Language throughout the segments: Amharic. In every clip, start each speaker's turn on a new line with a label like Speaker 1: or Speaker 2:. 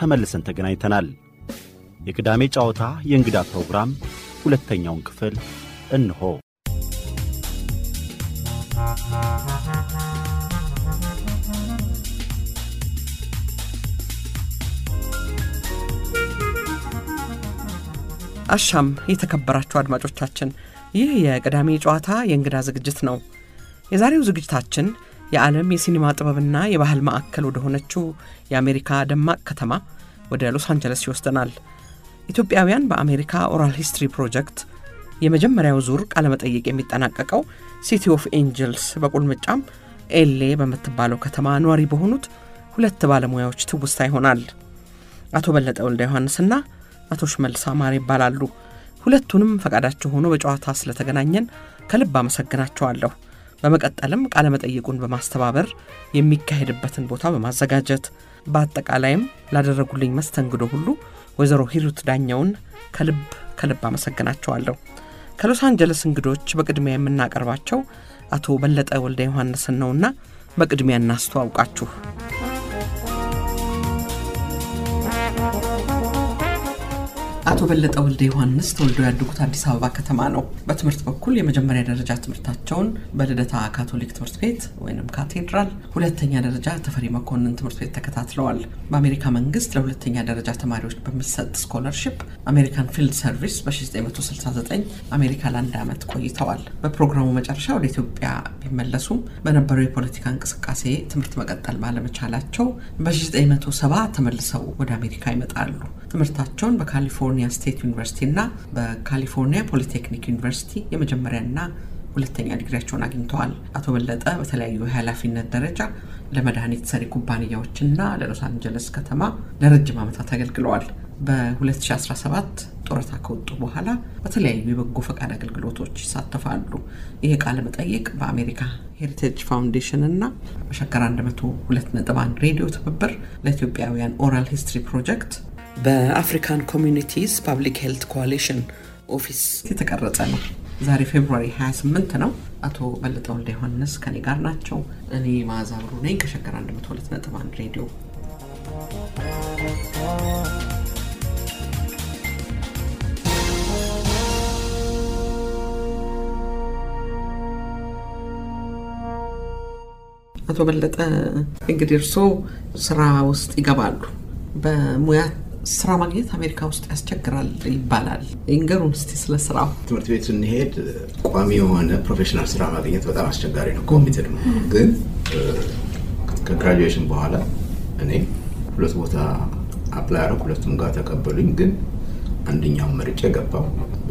Speaker 1: ተመልሰን ተገናኝተናል። የቅዳሜ ጨዋታ የእንግዳ ፕሮግራም ሁለተኛውን ክፍል እንሆ።
Speaker 2: አሻም የተከበራችሁ አድማጮቻችን፣ ይህ የቅዳሜ ጨዋታ የእንግዳ ዝግጅት ነው። የዛሬው ዝግጅታችን የዓለም የሲኒማ ጥበብና የባህል ማዕከል ወደ ሆነችው የአሜሪካ ደማቅ ከተማ ወደ ሎስ አንጀለስ ይወስደናል። ኢትዮጵያውያን በአሜሪካ ኦራል ሂስትሪ ፕሮጀክት የመጀመሪያው ዙር ቃለ መጠይቅ የሚጠናቀቀው ሲቲ ኦፍ ኤንጀልስ በቁልምጫም ኤልኤ በምትባለው ከተማ ነዋሪ በሆኑት ሁለት ባለሙያዎች ትውስታ ይሆናል። አቶ በለጠ ወልደ ዮሐንስና አቶ ሽመልስ አማረ ይባላሉ። ሁለቱንም ፈቃዳቸው ሆኖ በጨዋታ ስለተገናኘን ከልብ አመሰግናቸዋለሁ። በመቀጠልም ቃለ መጠይቁን በማስተባበር የሚካሄድበትን ቦታ በማዘጋጀት በአጠቃላይም ላደረጉልኝ መስተንግዶ ሁሉ ወይዘሮ ሂሩት ዳኛውን ከልብ አመሰግናቸዋለሁ። ከሎስ አንጀለስ እንግዶች በቅድሚያ የምናቀርባቸው አቶ በለጠ ወልደ ዮሐንስ ነውና በቅድሚያ እናስተዋውቃችሁ። አቶ በለጠ ወልደ ዮሐንስ ተወልደው ያደጉት አዲስ አበባ ከተማ ነው። በትምህርት በኩል የመጀመሪያ ደረጃ ትምህርታቸውን በልደታ ካቶሊክ ትምህርት ቤት ወይንም ካቴድራል፣ ሁለተኛ ደረጃ ተፈሪ መኮንን ትምህርት ቤት ተከታትለዋል። በአሜሪካ መንግስት ለሁለተኛ ደረጃ ተማሪዎች በሚሰጥ ስኮለርሺፕ አሜሪካን ፊልድ ሰርቪስ በ1969 አሜሪካ ለአንድ ዓመት ቆይተዋል። በፕሮግራሙ መጨረሻ ወደ ኢትዮጵያ ቢመለሱም በነበረው የፖለቲካ እንቅስቃሴ ትምህርት መቀጠል ባለመቻላቸው በ1970 ተመልሰው ወደ አሜሪካ ይመጣሉ። ትምህርታቸውን በካሊፎርኒያ ስቴት ዩኒቨርሲቲ እና በካሊፎርኒያ ፖሊቴክኒክ ዩኒቨርሲቲ የመጀመሪያና ሁለተኛ ዲግሪያቸውን አግኝተዋል። አቶ በለጠ በተለያዩ የኃላፊነት ደረጃ ለመድኃኒት ሰሪ ኩባንያዎችና ለሎስ አንጀለስ ከተማ ለረጅም ዓመታት አገልግለዋል። በ2017 ጡረታ ከወጡ በኋላ በተለያዩ የበጎ ፈቃድ አገልግሎቶች ይሳተፋሉ። ይህ ቃለ መጠይቅ በአሜሪካ ሄሪቴጅ ፋውንዴሽን እና በሸገር 102.1 ሬዲዮ ትብብር ለኢትዮጵያውያን ኦራል ሂስትሪ ፕሮጀክት በአፍሪካን ኮሚኒቲስ ፐብሊክ ሄልት ኮአሊሽን ኦፊስ የተቀረጸ ነው። ዛሬ ፌብሩዋሪ 28 ነው። አቶ በለጠ ወልደ ዮሐንስ ከኔ ጋር ናቸው። እኔ ማዛብሩ ነኝ ከሸገር 102.1 ሬዲዮ። አቶ በለጠ እንግዲህ እርስዎ ስራ ውስጥ ይገባሉ። በሙያ ስራ ማግኘት አሜሪካ ውስጥ ያስቸግራል ይባላል። እንገሩን እስቲ ስለ ስራው።
Speaker 3: ትምህርት ቤት ስንሄድ ቋሚ የሆነ ፕሮፌሽናል ስራ ማግኘት በጣም አስቸጋሪ ነው። ኮምፒውተር ነው። ግን ከግራጁዌሽን በኋላ እኔ ሁለት ቦታ አፕላይ አደረኩ። ሁለቱም ጋር ተቀበሉኝ። ግን አንደኛውን መርጬ ገባሁ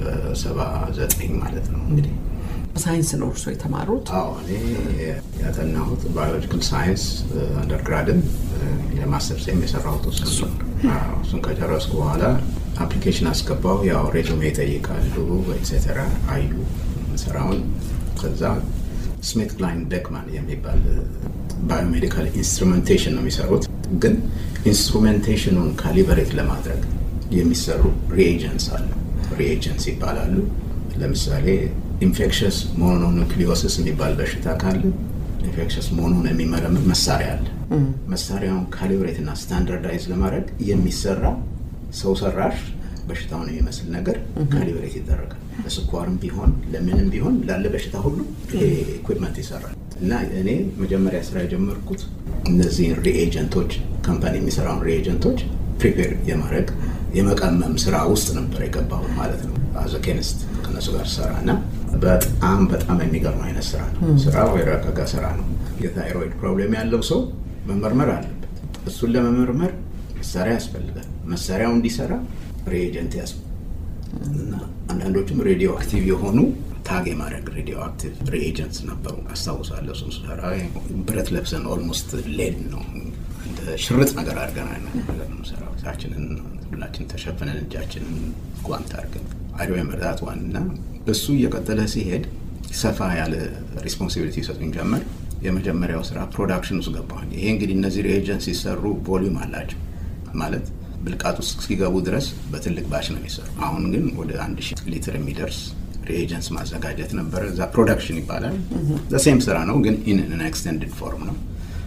Speaker 3: በ79 ማለት ነው። እንግዲህ
Speaker 2: ሳይንስ ነው እርሶ የተማሩት?
Speaker 3: አዎ፣ እኔ ያጠናሁት ባዮሎጂካል ሳይንስ አንደርግራድን የማስተርስ የሰራሁት እሱን ከጨረስኩ በኋላ አፕሊኬሽን አስገባሁ። ያው ሬዙሜ ይጠይቃሉ ኤትሴተራ አዩ ሰራውን። ከዛ ስሚት ክላይን ቤክማን የሚባል ባዮሜዲካል ኢንስትሩሜንቴሽን ነው የሚሰሩት። ግን ኢንስትሩሜንቴሽኑን ካሊብሬት ለማድረግ የሚሰሩ ሪኤጀንትስ አሉ። ሪኤጀንትስ ይባላሉ። ለምሳሌ ኢንፌክሽስ ሞኖኑክሊዮሲስ የሚባል በሽታ ካለ ኢንፌክሽስ ሞኖን የሚመረምር መሳሪያ አለ። መሳሪያውን ካሊብሬት እና ስታንዳርዳይዝ ለማድረግ የሚሰራ ሰው ሰራሽ በሽታውን የሚመስል ነገር ካሊብሬት ይደረጋል። ለስኳርም ቢሆን ለምንም ቢሆን ላለ በሽታ ሁሉ ይሄ ኢኩዊፕመንት ይሰራል። እና እኔ መጀመሪያ ስራ የጀመርኩት እነዚህን ሪኤጀንቶች ካምፓኒ የሚሰራውን ሪኤጀንቶች ፕሪፔር የማድረግ የመቀመም ስራ ውስጥ ነበር የገባው ማለት ነው። አዘ ኬሚስት ከነሱ ጋር ሰራና በጣም የሚገርም አይነት ስራ ነው። ስራው የረቀቀ ስራ ነው። የታይሮይድ ፕሮብሌም ያለው ሰው መመርመር አለበት። እሱን ለመመርመር መሳሪያ ያስፈልጋል። መሳሪያው እንዲሰራ ሪኤጀንት ያስፈልጋል። እና አንዳንዶቹም ሬዲዮ አክቲቭ የሆኑ ታግ የማድረግ ሬዲዮ አክቲቭ ሪኤጀንትስ ነበሩ። አስታውሳለሁ። እሱን ስራ ብረት ለብሰን ኦልሞስት ሌድ ነው እንደ ሽርጥ ነገር አድርገናል ነው ሰራው። ታችንን ሁላችን ተሸፍነን እጃችንን ጓንት አድርገን አይዶ የመርዳት ዋና እሱ እየቀጠለ ሲሄድ ሰፋ ያለ ሪስፖንሲቢሊቲ ሰጡኝ ጀመር። የመጀመሪያው ስራ ፕሮዳክሽን ውስጥ ገባሁ። ይሄ እንግዲህ እነዚህ ሪኤጀንትስ ሲሰሩ ቮሊዩም አላቸው ማለት ብልቃት ውስጥ ሲገቡ ድረስ በትልቅ ባች ነው የሚሰሩ። አሁን ግን ወደ 1000 ሊትር የሚደርስ ሪኤጀንትስ ማዘጋጀት ነበር። እዛ ፕሮዳክሽን ይባላል። ዘ ሴም ስራ ነው ግን ኢን አን ኤክስቴንድድ ፎርም ነው።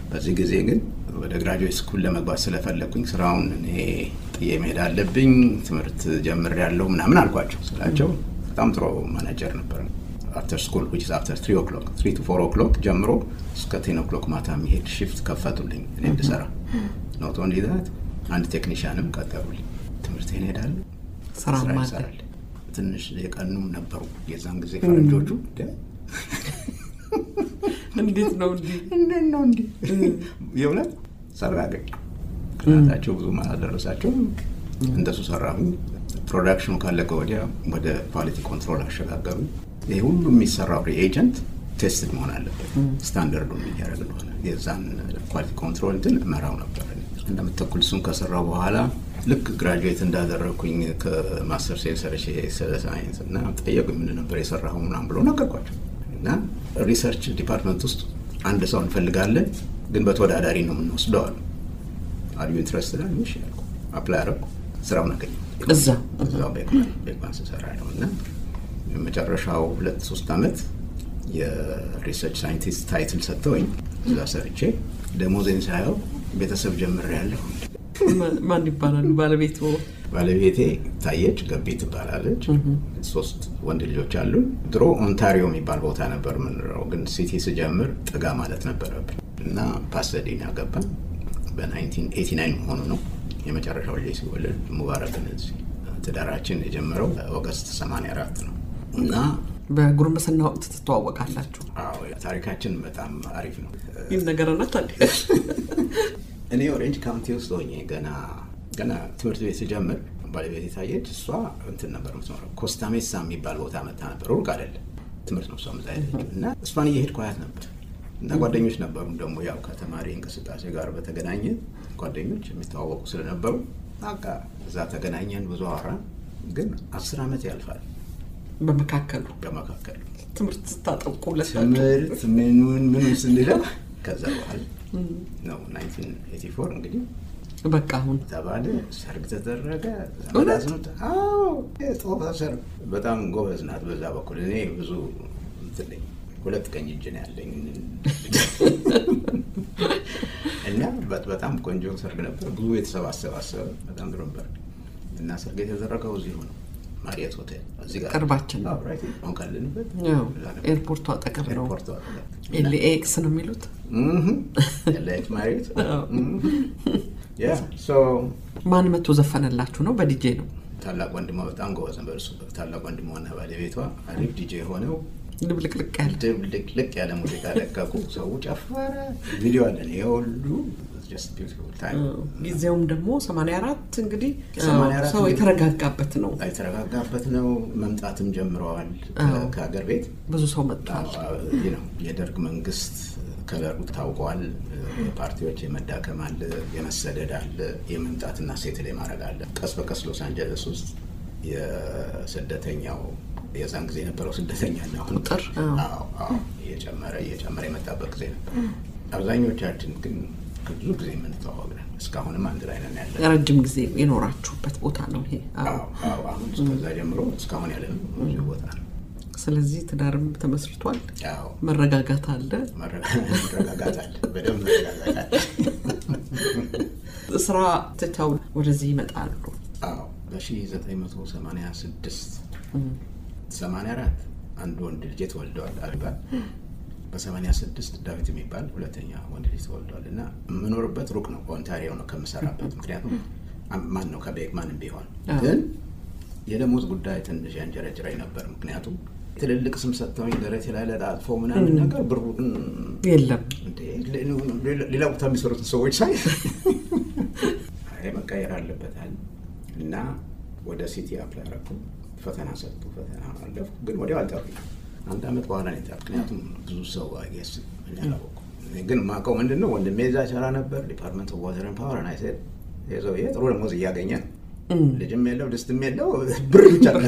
Speaker 3: በዚህ ጊዜ ግን ወደ ግራጁዌት ስኩል ለመግባት ስለፈለኩኝ ስራውን እኔ ጥዬ መሄድ አለብኝ ትምህርት ጀምሬያለሁ ምናምን አልኳቸው ስላቸው በጣም ጥሩ ማኔጀር ነበር after school which is after 3 o'clock 3 to 4 o'clock ጀምሮ እስከ 10 o'clock ማታ የሚሄድ shift ከፈቱልኝ እኔ እንድሰራ not only that አንድ ቴክኒሻንም ቀጠሩልኝ ትምህርቴን ሄዳለሁ
Speaker 2: ስራ ማለት
Speaker 3: ትንሽ የቀኑም ነበሩ የዛን ጊዜ ፈረንጆቹ
Speaker 2: እንዴት ነው እንዴ
Speaker 3: የእውነት ሰራገኝ ቅናታቸው ብዙ ማደረሳቸው እንደሱ ሰራሁ ፕሮዳክሽኑ ካለቀ ወዲያ ወደ ኳሊቲ ኮንትሮል አሸጋገሩ ይሄ ሁሉ የሚሰራው ሪኤጀንት ቴስትድ መሆን አለበት ስታንዳርዱን የሚያደርግ ነው የዛን ኳሊቲ ኮንትሮል እንትን መራው ነበር እንደምትተኩል እሱን ከሰራው በኋላ ልክ ግራጁዌት እንዳደረኩኝ ከማስተር ሴንሰርሽ ሳይንስ እና ጠየቁኝ ምን ነበር የሰራው ምናምን ብሎ ነገርኳቸው እና ሪሰርች ዲፓርትመንት ውስጥ አንድ ሰው እንፈልጋለን ግን በተወዳዳሪ ነው የምንወስደው አሉ are you interested in this ያልኩ አፕላይ አደረኩ ስራውን አገኘሁ እዛው በኳንስ ሰራለሁ እና የመጨረሻው 2-3 አመት የሪሰርች ሳይንቲስት ታይትል ሰጥተውኝ እዛ ሰርቼ ደሞዜን ሳየው ቤተሰብ ጀምሬያለሁ
Speaker 2: ማን ይባላል
Speaker 3: ባለቤቴ ታየች ገቢ ትባላለች 3 ወንድ ልጆች አሉ ድሮ ኦንታሪዮ የሚባል ቦታ ነበር ምንድነው ግን ሲቲ ሲጀምር ጥጋ ማለት ነበረብኝ እና ፓሰዲና ገባን በ1989 ሆኖ ነው የመጨረሻው ልጅ ሲወለድ ሙባረክን እዚህ ትዳራችን የጀመረው ኦገስት 84 ነው እና
Speaker 2: በጉርምስና ወቅት ተተዋወቃላችሁ
Speaker 3: አዎ ታሪካችን በጣም አሪፍ ነው
Speaker 2: ይነገረና ታዲያ
Speaker 3: እኔ ኦሬንጅ ካውንቲ ውስጥ ሆኜ ገና ትምህርት ቤት ሲጀምር ባለቤቴ ታየች እሷ እንትን ነበር የምትኖረው ኮስታሜሳ የሚባል ቦታ መጣ ነበር ሩቅ አይደለም ትምህርት ነው እሷም ዛይደች እና እሷን እየሄድኩ አያት ነበር እና ጓደኞች ነበሩ ደግሞ ያው ከተማሪ እንቅስቃሴ ጋር በተገናኘ ጓደኞች የሚተዋወቁ ስለነበሩ በቃ እዛ ተገናኘን ብዙ አወራን ግን 10 አመት ያልፋል
Speaker 2: በመካከሉ ትምህርት ታጠቁ
Speaker 3: ትምህርት ምን ስንለው ከዛ በኋላ ነው 1984 እንግዲህ
Speaker 2: በቃ አሁን
Speaker 3: ተባለ ሰርግ ተደረገ ዘመዳዝኑት አዎ ጦፋሰር በጣም ጎበዝ ናት በዛ በኩል እኔ ብዙ እንትልኝ ሁለት ቀኝ እጅ ነው ያለኝ እና በጣም ቆንጆ ሰርግ ነበር ብዙ የተሰባሰበ በጣም ጥሩ ነበር እና ሰርግ የተደረገው እዚህ ሆነ ማሪያት ሆቴል እዚህ ጋር
Speaker 2: ቅርባችን ነው
Speaker 3: ራይት አሁን ካለንበት
Speaker 2: ኤርፖርቱ አጠገብ ነው ኤልኤክስ ነው የሚሉት
Speaker 3: ኤልኤክስ ማሪያት ሶ
Speaker 2: ማን መቶ ዘፈነላችሁ ነው በዲጄ ነው
Speaker 3: ታላቅ ወንድሟ በጣም ጎበዝ ነበር እሱ ታላቅ ወንድሟና ባለቤቷ አሪፍ ዲጄ ሆነው ልብልቅ ያለ ሙዚቃ ለቀቁ ሰው ጨፈረ ቪዲዮ አለን ይሁሉ just beautiful time
Speaker 2: ጊዜውም ደግሞ 84 እንግዲህ ሰው የተረጋጋበት ነው
Speaker 3: መምጣትም ጀምረዋል ከሀገር ቤት
Speaker 2: ብዙ ሰው መጥቷል
Speaker 3: የደርግ መንግስት ከለሩ ታውቋል ፓርቲዎች የመዳከም አለ የመሰደድ አለ የመምጣትና ሴትል የማድረግ አለ ቀስ በቀስ ሎስ አንጀለስ ውስጥ የስደተኛው የዛን ጊዜ የነበረው ስደተኛ ነው
Speaker 2: ቁጥር
Speaker 3: እየጨመረ የመጣበት ጊዜ ነበር አብዛኞቻችን ግን ብዙ ጊዜ የምንተዋወቅነን እስካሁንም አንድ ላይ ነን ያለን
Speaker 2: ረጅም ጊዜ የኖራችሁበት ቦታ ነው ይሄ
Speaker 3: አሁን እስከዛ ጀምሮ እስካሁን ያለን ብዙ ቦታ ነው
Speaker 2: ስለዚህ ትዳርም ተመስርቷል መረጋጋት አለ
Speaker 3: በደንብ መረጋጋት አለ
Speaker 2: ስራ ተታው ወደዚህ ይመጣሉ
Speaker 3: በ1986 84 አንድ ወንድ ልጅ ተወልዷል አልባል በ86 ዳዊት የሚባል ሁለተኛ ወንድ ልጅ ተወልዷልና ምኖርበት ሩቅ ነው ኦንታሪዮ ነው ከመሰራበት ምክንያቱም ማን ነው ከቤክማንም ቢሆን ግን የደሞዝ ጉዳይ ትንሽ ያንጀረጅራይ ነበር ምክንያቱም ትልልቅ ስም ሰጥተውኝ ደረቴ ላይ ለጣጥፎ ምናምን ነገር ብሩ
Speaker 2: የለም
Speaker 3: እንዴ ሌላው ተሚሰሩት ሰዎች ሳይ አይ መቀየር አለበት እና ወደ ሲቲ አፕላይ አደረኩ ፈተና አለፍኩ ግን ወዲያው አልጠሩኝ አንድ አመት በኋላ ነው የጠሩኝ ምክንያቱም ብዙ ሰው አይገስ ያላወቁ ግን ማቀው ምንድነው ወንድሜ እዛ ሰራ ነበር ዲፓርትመንት ኦፍ ዋተር ኤንድ ፓወር እና አይ ሴድ የዘው ጥሩ ደሞዝ እያገኘ ልጅም የለው ድስትም የለው ብር ብቻ ነው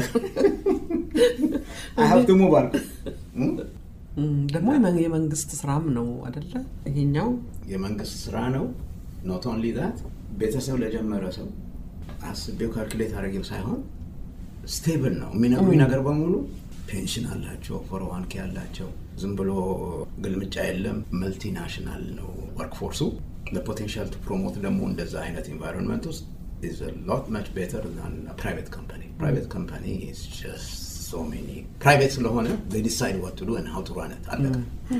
Speaker 3: አሁን ሞባይል
Speaker 2: ደግሞ የመንግስት ስራም ነው አይደለ ይሄኛው
Speaker 3: የመንግስት ስራ ነው not only that ቤተሰብ ለጀመረ ሰው አስቤው ካልኩሌት አድርጌው ሳይሆን ስቴብል ነው የሚነግሩኝ ነገር በሙሉ ፔንሽን አላቸው 401k አላቸው ዝም ብሎ ግልምጫ የለም መልቲናሽናል ነው ወርክ ፎርሱ the potential to promote ደግሞ እንደዛ አይነት environment is a lot much better than a private company is just so many private ስለሆነ they decide what to do and how to run it አለቀ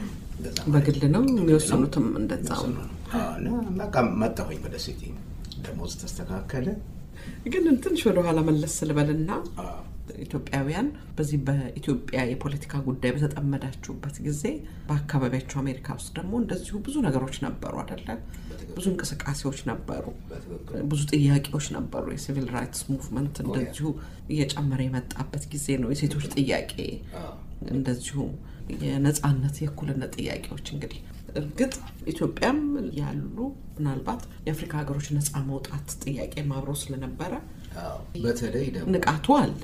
Speaker 2: በግል ነው የሚወስኑትም እንደዛው
Speaker 3: እና በቃ መጣሁኝ ወደ ሲቲ ደሞዝ ተስተካከለ
Speaker 2: ግን ትንሽ ወደ ኋላ መለስ ልበልና ኢትዮጵያውያን በዚህ በኢትዮጵያ የፖለቲካ ጉዳይ በተጠመዳችሁበት ጊዜ በአካባቢያችሁ አሜሪካ ውስጥ ደግሞ እንደዚሁ ብዙ ነገሮች ነበሩ አይደለ ብዙ እንቅስቃሴዎች ነበሩ ብዙ ጥያቄዎች ነበሩ የሲቪል ራይትስ ሙቭመንት እንደዚሁ እየጨመረ የመጣበት ጊዜ ነው የሴቶች ጥያቄ እንደዚሁ የነጻነት የእኩልነት ጥያቄዎች እንግዲህ እርግጥ ኢትዮጵያም ያሉ ምናልባት የአፍሪካ ሀገሮች ነጻ መውጣት ጥያቄ ማብሮ ስለነበረ
Speaker 3: በተለይ ደግሞ
Speaker 2: ንቃቱ አለ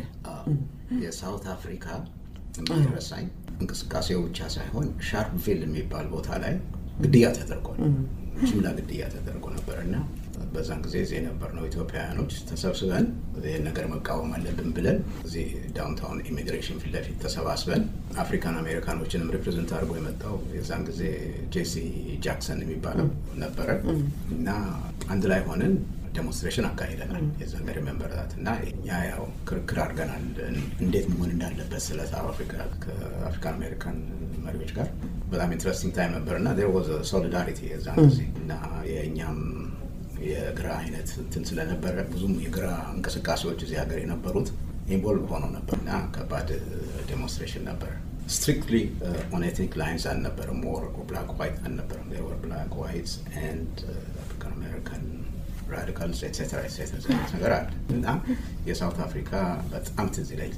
Speaker 3: የሳውት አፍሪካ የሚረሳኝ እንቅስቃሴው ብቻ ሳይሆን ሻርፕቪል የሚባል ቦታ ላይ ግድያ ተደርጓል ጅምላ ግድያ ተደርጎ ነበርና በዛን ጊዜ እዚህ ነበርነው ኢትዮጵያውያኖች ተሰብስበን ይሄን ነገር መቃወም አለብን ብለን እዚህ ዳውንታውን ኢሚግሬሽን ፊት ለፊት ተሰባስበን አፍሪካን አሜሪካኖችንም ሪፕሬዘንት አድርጎ የመጣው የዛን ጊዜ ጄሲ ጃክሰን የሚባለው ነበረ እና አንድ ላይ ሆነን ዴሞንስትሬሽን አካሂደናል የዛን ገር ሜምበርታትና እኛ ያው ክርክር አድርገናል እንዴት መሆን እንዳለበት ስለ ሳውት አፍሪካ ከአፍሪካን አሜሪካን መሪዎች ጋር በጣም ኢንትረስቲንግ ታይም ነበርና there was a solidarity የዛን ጊዜ እና የኛም የግራ አይነት እንትን ስለነበረ ብዙም የግራ እንቅስቃሴዎች እዚህ ሀገር የነበሩት ኢንቮልቭ ሆነው ነበርና ከባድ ዴሞንስትሬሽን ነበር strictly on ethnic lines አልነበረም more black white አልነበረም there were black whites and African American radicals etc ነገር አለ እና የሳውት አፍሪካ በጣም ትዝ ይላል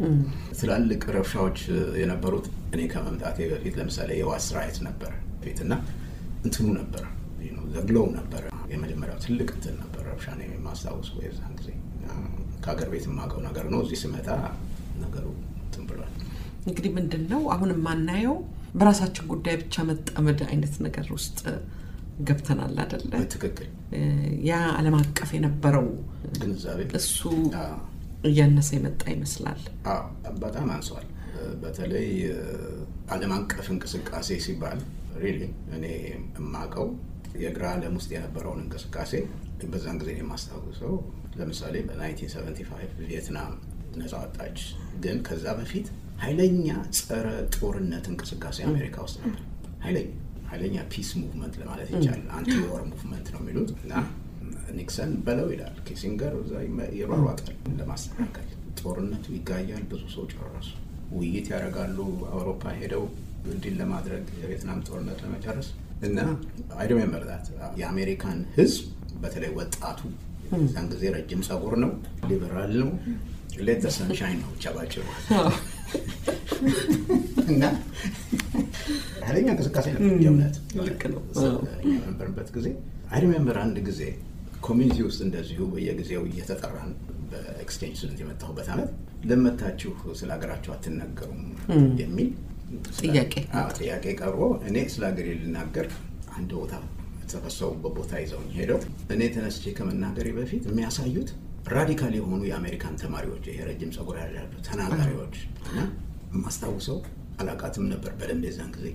Speaker 3: ትላልቅ ረብሻዎች የነበሩት እኔ ከመምጣቴ በፊት ለምሳሌ የዋስ ራይት ነበር ፊትና እንትኑ ነበር ዘግለው ነበር የመጀመሪያው ትልቅ እንትን ነበር ረብሻ ነው የማስታውሰው የዛን ጊዜ ከሀገር ቤት የማውቀው ነገር ነው እዚህ ስመጣ ነገሩ እንትን ብሏል
Speaker 2: እንግዲህ ምንድነው አሁን ማናየው በራሳችን ጉዳይ ብቻ መጣመድ አይነት ነገር ውስጥ ገብተናል አይደለ
Speaker 3: ትክክል
Speaker 2: ያ ዓለም አቀፍ የነበረው
Speaker 3: ግንዛቤ
Speaker 2: እሱ እያነሰ የመጣ ይመስላል
Speaker 3: በጣም አንሷል በተለይ ዓለም አቀፍ እንቅስቃሴ ሲባል ሪሊ እኔ የማውቀው የግራ ዓለም ውስጥ የነበረውን እንቅስቃሴ በዛን ጊዜ የማስታውሰው ለምሳሌ በ1975 ቪየትናም ነፃ ወጣች ግን ከዛ በፊት ኃይለኛ ጸረ ጦርነት እንቅስቃሴ አሜሪካ ውስጥ ነበር ኃይለኛ ፒስ ሙቭመንት ለማለት ይቻላል አንቲ ዋር ሙቭመንት ነው የሚሉት እና ኒክሰን በለው ይላል ኪሲንገር ይሯሯጣል ለማስተካከል ጦርነቱ ይጋያል ብዙ ሰው ጨረሱ ውይይት ያደርጋሉ አውሮፓ ሄደው እንዲል ለማድረግ የቪየትናም ጦርነት ለመጨረስ እና I remember that የአሜሪካን ህዝብ በተለይ ወጣቱ ዛን ጊዜ ረጅም ጸጉር ነው ሊበራል ነው let the sunshine ነው ቻባቸው እና ኃይለኛ እንቅስቃሴ ነበር የእውነት
Speaker 2: ልክ ነው
Speaker 3: የነበረበት ጊዜ I remember አንድ ጊዜ ኮሚኒቲ ውስጥ እንደዚሁ በየጊዜው እየተጠራን በኤክስቼንጅ ስንት የመጣሁበት አመት ለመታችሁ ስለ ሀገራችሁ አትነገሩም የሚል ጥያቄ ቀርቦ እኔ ስለ ሀገሬ ልናገር አንድ ቦታ ተፈሰውበት ቦታ ይዘው ሄደው እኔ ተነስቼ ከመናገሬ በፊት የሚያሳዩት ራዲካል የሆኑ የአሜሪካን ተማሪዎች የረጅም ጸጉር ያላቸው ተናጋሪዎች እና ማስታውሰው አላቃትም ነበር በደንብ የዛን ጊዜ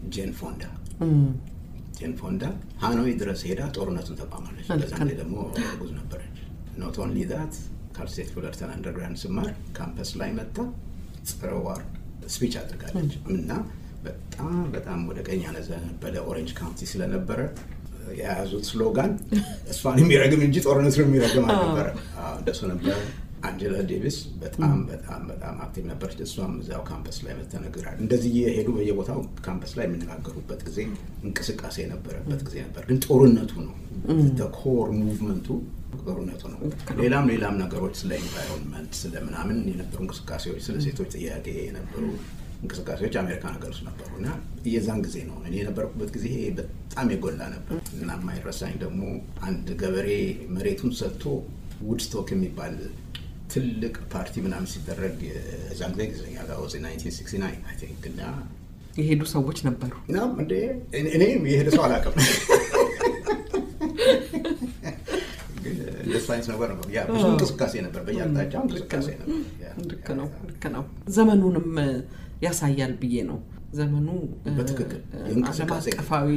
Speaker 3: ጄን ፎንዳ ሃኖይ ድረስ ሄዳ ጦርነቱን ተቋማለች በዛን ላይ ደግሞ ጉዝ ነበረች not only that ካልስቴት ፉለርተን አንደርግራንድ ስማር ካምፐስ ላይ መጣ ጸረዋር ስፒች አድርጋለች እና በጣም ወደ ቀኝ ያነዘነበለ ኦሬንጅ ካውንቲ ስለነበረ የያዙት ስሎጋን እሷን የሚረግም እንጂ ጦርነት ነው የሚረግም አልነበረ እንደሱ ነበር አንጀላ ዴቪስ በጣም አክቲቭ ነበረች እሷም እዛው ካምፐስ ላይ መተነግራል እንደዚህ የሄዱ በየቦታው ካምፐስ ላይ የምንናገሩበት ጊዜ እንቅስቃሴ የነበረበት ጊዜ ነበር ግን ጦርነቱ ነው the core movement ጦርነቱ ነው ሌላም ነገሮች ስለ ኢንቫይሮንመንት ስለምናምን የነበሩ እንቅስቃሴዎች ስለ ሴቶች ጥያቄ የነበሩ እንቅስቃሴዎች አሜሪካን ሀገር ውስጥ ነበሩና የዛን ጊዜ ነው እኔ የነበርኩበት ጊዜ በጣም የጎላ ነበር እና ማይረሳኝ ደግሞ አንድ ገበሬ መሬቱን ሰጥቶ ውድስቶክ የሚባል ትልቅ ፓርቲ ምናምን ሲደረግ የዛን ጊዜ ያለው 1969 I think እና
Speaker 2: የሄዱ ሰዎች ነበሩ
Speaker 3: እና እኔ የሄደ ሰው አላውቅም እንደሱ ሳይንስ ነበር ያ ብዙ እንቅስቃሴ ነበር በየአቅጣጫው እንቅስቃሴ ነበር
Speaker 2: ልክ ነው ዘመኑንም ያሳያል ብዬ ነው ዘመኑ
Speaker 3: በትክክል
Speaker 2: የእንቅስቃሴ አቀፋዊ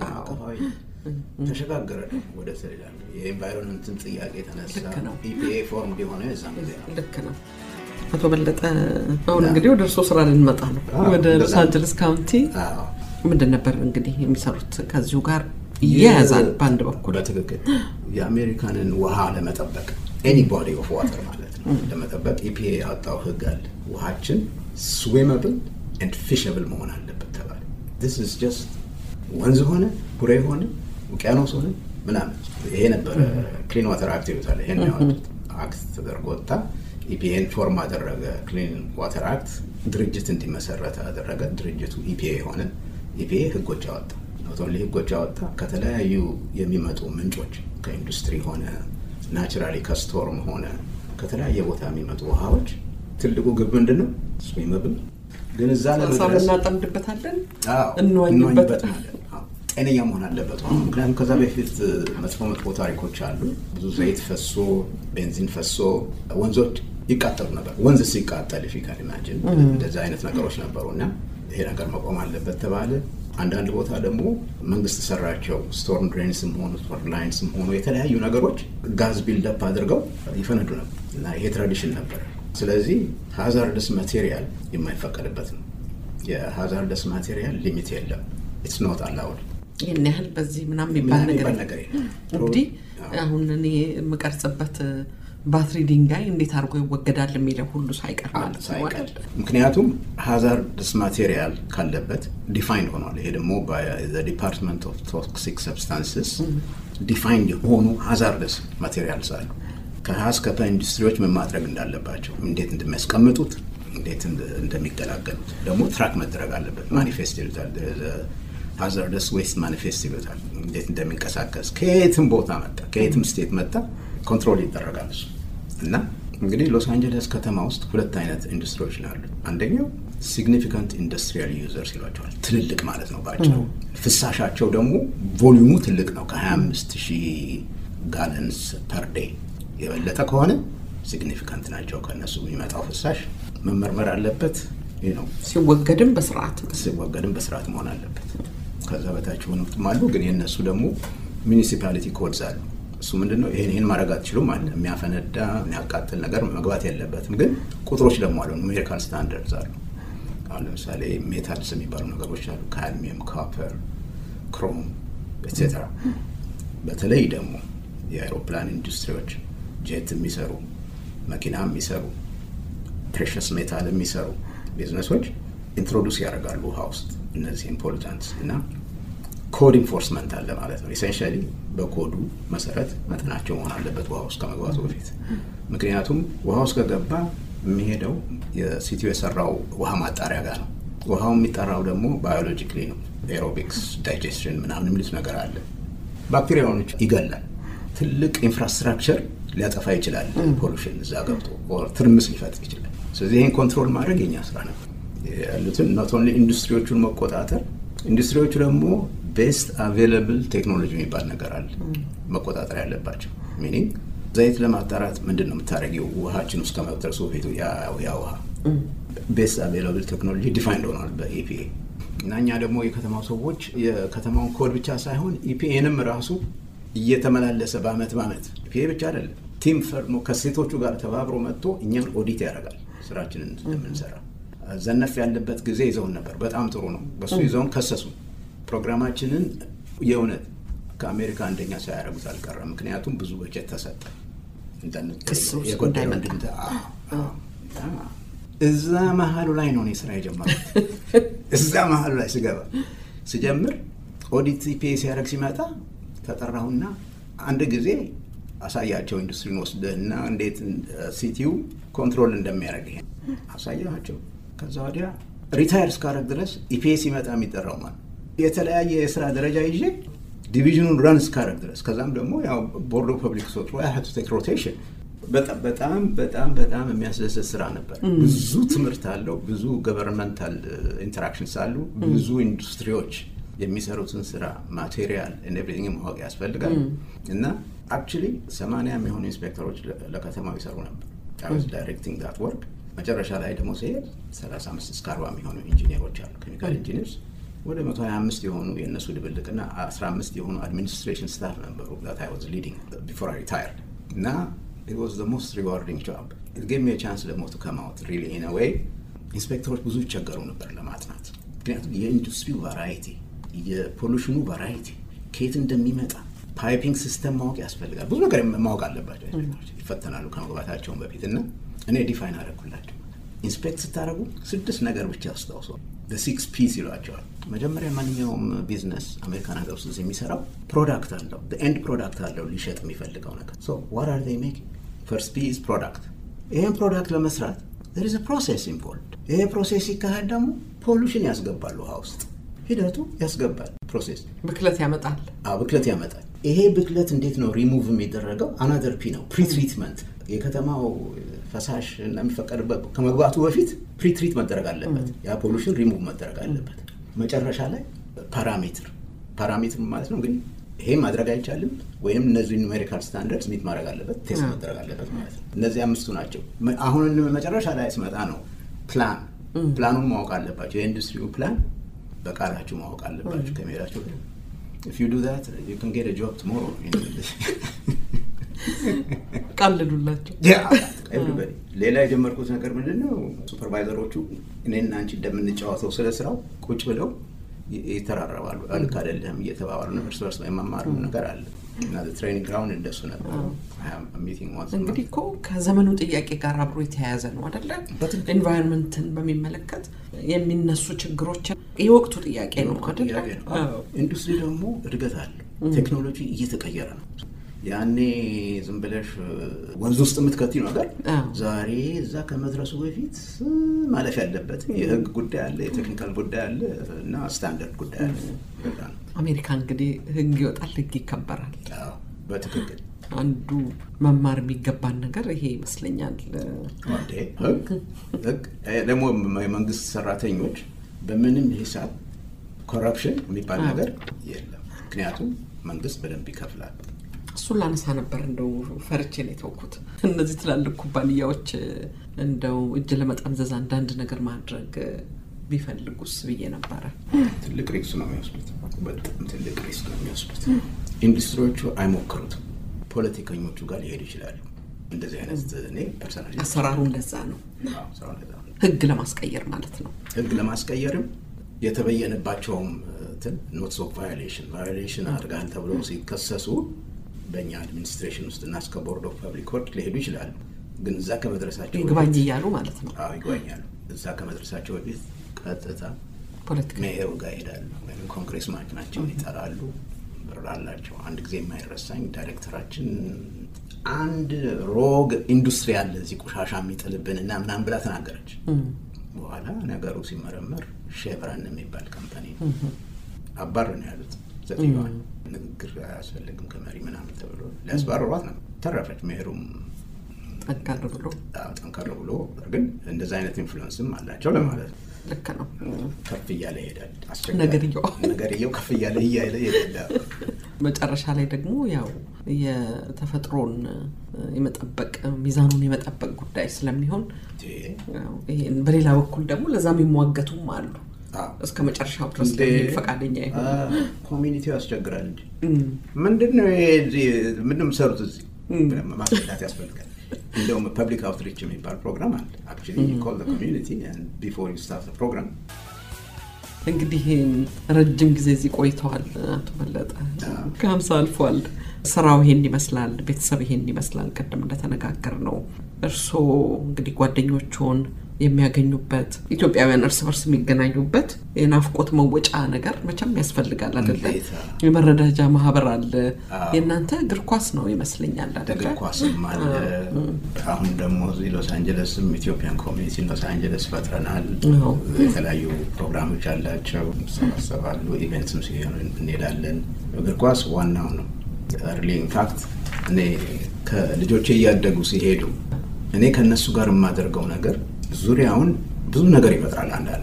Speaker 3: ተሸጋገረ ወደ ሰላም የኤንቫይሮንመንትን ጥያቄ ተነሳ ኢፒኤ ፎርም ቢሆነ እዛም
Speaker 2: ልክ ነው አቶ በለጠ አሁን እንግዲህ ወደ እርሶ ስራ ልንመጣ ነው ወደ ሎስ አንጀለስ ካውንቲ ምንድን ነበር እንግዲህ የሚሰሩት ከዚሁ ጋር ያያዛል ባንድ በኩል
Speaker 3: በትክክል የአሜሪካንን ውሃ ለመጠበቅ any body of water ማለት ነው ለመጠበቅ ኢፒኤ ያወጣው ህግ አለ ውሃችን swimmable and fishable መሆን አለበት ተባለ this is just ወንዝ ሆነ ኩሬ ሆነ ውቅያኖስ ሆነ ምናምን ይሄ ነበር ክሊን ዋተር አክት ይሉታል ይሄን ያወጡት አክት ተደርጎታ ኢፒኤን ፎርም አደረገ ክሊን ዋተር አክት ድርጅት እንዲመሰረት አደረገ ድርጅቱ ኢፒኤ ሆነ ኢፒኤ ህጎች አወጣ ኖቶሊ ህጎች አወጣ ከተለያዩ የሚመጡ ምንጮች ከኢንዱስትሪ ሆነ ናቹራሊ ከስቶርም ሆነ ከተለያየ ቦታ የሚመጡ ውሃዎች ትልቁ ግብ ምንድነው ስዊመብል ግን እዛ ለመድረስ
Speaker 2: እናጠምድበታለን እንዋኝበት
Speaker 3: ማለት ጤነኛ መሆን አለበት ምክንያቱም ከዛ በፊት መጥፎ ታሪኮች አሉ ብዙ ዘይት ፈሶ ቤንዚን ፈሶ ወንዞች ይቃጠሉ ነበር ወንዝ ሲቃጠል ይፊካል ኢማጂን እንደዛ አይነት ነገሮች ነበሩና ይሄ ነገር መቆም አለበት ተባለ አንዳንድ ቦታ ደግሞ መንግስት ሰራቸው ስቶርም ድሬንስም ሆኑ ስቶርም ላይንስም ሆኑ የተለያዩ ነገሮች ጋዝ ቢልድ አፕ አድርገው ይፈነዱ ነበር እና ይሄ ትራዲሽን ነበር ስለዚህ ሃዛርደስ ማቴሪያል የማይፈቀድበት ነው የሃዛርደስ ማቴሪያል ሊሚት የለም it's not allowed
Speaker 2: ይሄን ያህል በዚህ ምናምን ይባል ነገር እንግዲህ አሁን እኔ የምቀርጽበት ባትሪ ድንጋይ እንዴት አድርጎ ይወገዳል የሚለው ሁሉ ሳይቀር ማለት ነው
Speaker 3: ምክንያቱም ሃዛርደስ ማቴሪያል ካለበት ዲፋይንድ ሆኗል ይሄ ደግሞ by the Department of Toxic Substances ዲፋይንድ ሆኑ ሃዛርደስ ማቴሪያልስ አሉ ከሃስ ከፓ ኢንዱስትሪዎች ምን ማድረግ እንዳለባቸው እንዴት እንደሚያስቀምጡት እንዴት እንደሚገላገሉት ደግሞ ትራክ መደረግ አለበት ማኒፌስት ይሉታል hazardous waste manifest ይሉታል እንዴት እንደሚንቀሳቀስ ከየትም ቦታ መጣ ከየትም ስቴት መጣ ኮንትሮል ይደረጋል እና እንግዲህ ሎስ አንጀለስ ከተማ ውስጥ ሁለት አይነት ኢንዱስትሪዎች አሉ አንደኛው significant industrial users ይሏቸዋል ትልልቅ ማለት ነው ባጭሩ ፍሳሻቸው ደግሞ ቮሊዩሙ ትልቅ ነው ከ25000 ጋለንስ ፐር ዴይ የበለጠ ከሆነ significant ናቸው ከነሱ የሚመጣው ፍሳሽ መመርመር አለበት ነው
Speaker 2: ሲወገድም በስርዓት
Speaker 3: መሆን አለበት ከዛ በታች ሆነውም አሉ ግን የነሱ ደግሞ ሙኒሲፓሊቲ ኮድስ አሉ እሱ ምንድነው ይሄን ማድረግ አትችሉም ማለት የሚያፈነዳ የሚያቃጥል ነገር መግባት የለበትም ግን ቁጥሮች ደግሞ አሉ ኑሜሪካል ስታንዳርድስ አሉ አሁን ለምሳሌ ሜታልስ የሚባሉ ነገሮች አሉ ካልሚየም ኮፐር ክሮም etc በተለይ ደግሞ የአውሮፕላን ኢንዱስትሪዎች ጄት የሚሰሩ መኪና የሚሰሩ ፕሬሸስ ሜታል የሚሰሩ ቢዝነሶች ኢንትሮዱስ ያደርጋሉ ውሃ ውስጥ እነዚህ ፖሉታንትስ እና ኮድ ኢንፎርስመንት አለ ማለት ነው ኢሴንሻሊ በኮዱ መሰረት መጠናቸው መሆን አለበት ውሃ ውስጥ ከመግባቱ በፊት ምክንያቱም ውሃ ውስጥ ከገባ የሚሄደው የሲቲው የሰራው ውሃ ማጣሪያ ጋር ነው ውሃው የሚጣራው ደግሞ ባዮሎጂካሊ ነው ኤሮቢክስ ዳይጀስሽን ምናምን የሚሉት ነገር አለ ባክቴሪያዎች ይገላል ትልቅ ኢንፍራስትራክቸር ሊያጠፋ ይችላል ፖሉሽን እዛ ገብቶ ኦር ትርምስ ሊፈጥር ይችላል ስለዚህ ይሄን ኮንትሮል ማድረግ የኛ ስራ ነው ያሉትን not only ኢንዱስትሪዎቹን መቆጣጠር ኢንዱስትሪዎቹ ደግሞ ቤስት አቬይላብል ቴክኖሎጂ የሚባል ነገር አለ መቆጣጠር ያለባቸው ሚኒንግ ዘይት ለማጣራት ምንድነው የምታረጊው ውሃችን ውስጥ ከመድረሱ በፊት ያ ውሃ ቤስት አቬይላብል ቴክኖሎጂ ዲፋይንድ ሆኗል በኢፒኤ እና እኛ ደግሞ የከተማው ሰዎች የከተማውን ኮድ ብቻ ሳይሆን ኢፒኤንም ራሱ እየተመላለሰ በአመት ኢፒኤ ብቻ አይደለም ቲም ፈርሞ ከሴቶቹ ጋር ተባብሮ መጥቶ እኛን ኦዲት ያደርጋል ስራችንን እንደምንሰራ ዘነፍ ያለበት ጊዜ ይዘውን ነበር በጣም ጥሩ ነው በሱ ይዘውን ከሰሱ ፕሮግራማችንን የእውነት ከአሜሪካ አንደኛ ሳያደርጉት አልቀረም ምክንያቱም ብዙ በጀት ተሰጠ የጎዳይ መንድንተ እዛ መሀሉ ላይ ነው ስራ የጀመረው እዛ መሀሉ ላይ ስጀምር ኦዲት ኢፒኤ ሲያደርግ ሲመጣ ተጠራሁና አንድ ጊዜ አሳያቸው ኢንዱስትሪን ወስደና እንዴት ሲቲው ኮንትሮል እንደሚያደርግ ይሄ አሳያቸው ከዛ ወዲያ ሪታየር ስካረግ ድረስ ኢፒኤ ሲመጣ የሚጠራው ማለት የተለያየ የስራ ደረጃ ይዤ ዲቪዥኑን ራን ስካረግ ድረስ ከዛም ደግሞ ያው ቦርድ ኦፍ ፐብሊክ ሶት ወይ had to take rotation በጣም የሚያስደስት ስራ ነበር ብዙ ትምህርት አለው ብዙ ገቨርንመንታል ኢንተራክሽንስ አሉ ብዙ ኢንዱስትሪዎች የሚሰሩትን ስራ ማቴሪያል and everything ማወቅ ያስፈልጋል እና actually 80 የሚሆኑ ኢንስፔክተሮች ለከተማው ይሰሩ ነበር። I was directing that work። መጨረሻ ላይ ደግሞ ሲሄድ 35 እስከ 40 የሚሆኑ ኢንጂነሮች አሉ፣ ኬሚካል ኢንጂነርስ ወደ 125 የሆኑ የነሱ ድብልቅና 15 የሆኑ አድሚኒስትሬሽን ስታፍ ነበሩ that I was leading before I retired። እና it was the most rewarding job. It gave me a chance ደግሞ to come out really in a way። ኢንስፔክተሮች ብዙ ይቸገሩ ነበር ለማጥናት፣ ምክንያቱም የኢንዱስትሪው ቫራይቲ፣ የፖሉሽኑ ቫራይቲ ከየት እንደሚመጣ ፓይፒንግ ሲስተም ማወቅ ያስፈልጋል። ብዙ ነገር ማወቅ አለባቸው። ይፈተናሉ ከመግባታቸውን በፊት እና እኔ ዲፋይን አደረኩላቸው። ኢንስፔክት ስታደርጉ 6 ነገር ብቻ አስታውሱ። the 6 P's ይሏቸዋል። መጀመሪያ ማንኛውም ቢዝነስ አሜሪካን ሀገር ውስጥ የሚሰራው ፕሮዳክት አለው፣ the end product አለው ሊሸጥ የሚፈልገው ነገር። so what are they making? first P is product። ይሄን ፕሮዳክት ለመስራት there is a process involved። ይሄ ፕሮሴስ ሲካሄድ ደግሞ ፖሉሽን ያስገባሉ፣ ውሃ ውስጥ ሂደቱ ያስገባል። ፕሮሴስ
Speaker 2: ብክለት ያመጣል።
Speaker 3: ብክለት ያመጣል። ይሄ ብክለት እንዴት ነው ሪሙቭ የሚደረገው? another P ነው፣ ፕሪትሪትመንት። የከተማው ፈሳሽ እንደሚፈቀድበት ከመግባቱ በፊት ፕሪትሪት መደረግ አለበት። ያ ፖሉሽን ሪሙቭ መደረግ አለበት። መጨረሻ ላይ ፓራሜትር ማለት ነው እንግዲህ ይሄ ማድረግ አይቻልም ወይንም እነዚህ ኑሜሪካል ስታንዳርድስ ሚት ማድረግ አለበት፣ ቴስት መደረግ አለበት ማለት ነው። እነዚህ 5ቱ ናቸው። አሁን መጨረሻ ላይ ስመጣ ነው ፕላኑን ማወቅ አለባቸው። የኢንዱስትሪው ፕላን በቃላችሁ ማወቅ አለባችሁ ከመሄዳችሁ። if you do that you can get a job tomorrow።
Speaker 2: ቃልሉላችሁ
Speaker 3: everybody። ሌላ የጀመርኩት ነገር ምንድነው? ሱፐርቫይዘሮቹ እኔና አንቺ እንደምንጫወተው ስለ ስራው ቁጭ ብለው ይተራረባሉ። ልክ አይደለም እየተባባሉ ነው፣ እርስ በርስ የመማሩ ነገር አለ እና ትሬኒንግ ግራውንድ እንደሱ ነበር።
Speaker 2: እንግዲህ እኮ ከዘመኑ ጥያቄ ጋር አብሮ የተያያዘ ነው አይደለ? ኢንቫይሮንመንትን በሚመለከት የሚነሱ ችግሮች የወቅቱ ጥያቄ ነው አይደለ?
Speaker 3: ኢንዱስትሪ ደግሞ እድገት አለ፣ ቴክኖሎጂ እየተቀየረ ነው። ያኔ ዝም ብለሽ ወንዝ ውስጥ የምትከቲ ነገር ዛሬ እዛ ከመድረሱ በፊት ማለፍ ያለበት የህግ ጉዳይ አለ፣ የቴክኒካል ጉዳይ አለ እና ስታንዳርድ ጉዳይ አለ።
Speaker 2: አሜሪካ እንግዲህ ህግ ይወጣል፣ ህግ ይከበራል።
Speaker 3: በትክክል
Speaker 2: አንዱ መማር የሚገባን ነገር ይሄ ይመስለኛል።
Speaker 3: ህግ ደግሞ የመንግስት ሰራተኞች በምንም ሂሳብ ኮረፕሽን የሚባል ነገር የለም፣ ምክንያቱም መንግስት በደንብ ይከፍላል።
Speaker 2: እሱን ላነሳ ነበር፣ እንደው ፈርቼ ነው የተውኩት። እነዚህ ትላልቅ ኩባንያዎች እንደው እጅ ለመጠምዘዝ አንዳንድ ነገር ማድረግ ቢፈልጉስ ብዬ ነበረ።
Speaker 3: ትልቅ ሪስክ ነው የሚወስዱት፣ በጣም ትልቅ ሪስክ ነው የሚወስዱት። ኢንዱስትሪዎቹ አይሞክሩትም፣ ፖለቲከኞቹ ጋር ሊሄዱ ይችላሉ። እንደዚህ አይነት እኔ ፐርሰናሊ
Speaker 2: አሰራሩ እንደዛ ነው። ህግ ለማስቀየር ማለት ነው።
Speaker 3: ህግ ለማስቀየርም የተበየነባቸውም ኖትስ ኦፍ ቫዮሌሽን አድርጋል ተብሎ ሲከሰሱ በእኛ አድሚኒስትሬሽን ውስጥ እና እስከ ቦርድ ኦፍ ፐብሊክ ወርክ ሊሄዱ ይችላሉ። ግን እዛ ከመድረሳቸው
Speaker 2: ይግባኝ እያሉ ማለት ነው።
Speaker 3: ይግባኛሉ። እዛ ከመድረሳቸው በፊት ቀጥታ ሜየሩ ጋር ይሄዳሉ ወይም ኮንግሬስማን ናቸውን ይጠራሉ። ብር አላቸው። አንድ ጊዜ የማይረሳኝ ዳይሬክተራችን አንድ ሮግ ኢንዱስትሪ አለ እዚህ ቆሻሻ የሚጥልብን እና ምናምን ብላ ተናገረች። በኋላ ነገሩ ሲመረመር ሼቭረን የሚባል ካምፓኒ አባር ነው ያሉት። ዘጥይዋን ንግግር አያስፈልግም ከመሪ ምናምን ተብሎ ሊያስባርሯት ነው። ተረፈች። ሜየሩም ጠንካራ ብሎ ግን እንደዛ አይነት ኢንፍሉዌንስም አላቸው ለማለት ነው።
Speaker 2: ልክ ነው።
Speaker 3: ከፍ እያለ ይሄዳል። ነገርየው ከፍ እያለ ይሄዳል።
Speaker 2: መጨረሻ ላይ ደግሞ ያው የተፈጥሮን የመጠበቅ ሚዛኑን የመጠበቅ ጉዳይ ስለሚሆን ይሄን በሌላ በኩል ደግሞ ለዛም የሚሟገቱም አሉ። እስከ መጨረሻው ድረስ ፈቃደኛ ይሆናል።
Speaker 3: ኮሚኒቲው ያስቸግራል እንጂ ምንድነው ምንም ሰሩት እዚህ ማስረዳት ያስፈልጋል። እንደውም ፐብሊክ አውትሪች የሚባል ፕሮግራም አለ። actually you call the community and before you start the program።
Speaker 2: እንግዲህ ረጅም ጊዜ እዚህ ቆይተዋል አቶ በለጠ፣ ከ50 አልፏል። ስራው ይሄን ይመስላል፣ ቤተሰብ ይሄን ይመስላል። ቀደም እንደተነጋገር ነው እርሶ እንግዲህ ጓደኞቹን የሚያገኙበት ኢትዮጵያውያን እርስ በርስ የሚገናኙበት የናፍቆት መወጫ ነገር መቼም ያስፈልጋል አይደል? የመረዳጃ ማህበር አለ። የእናንተ እግር ኳስ ነው ይመስለኛል አይደል?
Speaker 3: እግር ኳስም አለ። አሁን ደግሞ እዚህ ሎስ አንጀለስም ኢትዮጵያን ኮሚኒቲ ሎስ አንጀለስ ፈጥረናል። የተለያዩ ፕሮግራሞች አላቸው፣ ሰባሰባሉ። ኢቨንትም ሲሆን እንሄዳለን። እግር ኳስ ዋናው ነው። ኢን ፋክት እኔ ከልጆቼ እያደጉ ሲሄዱ እኔ ከነሱ ጋር የማደርገው ነገር ዙሪያውን ብዙ ነገር ይፈጥራል። አንዳንዴ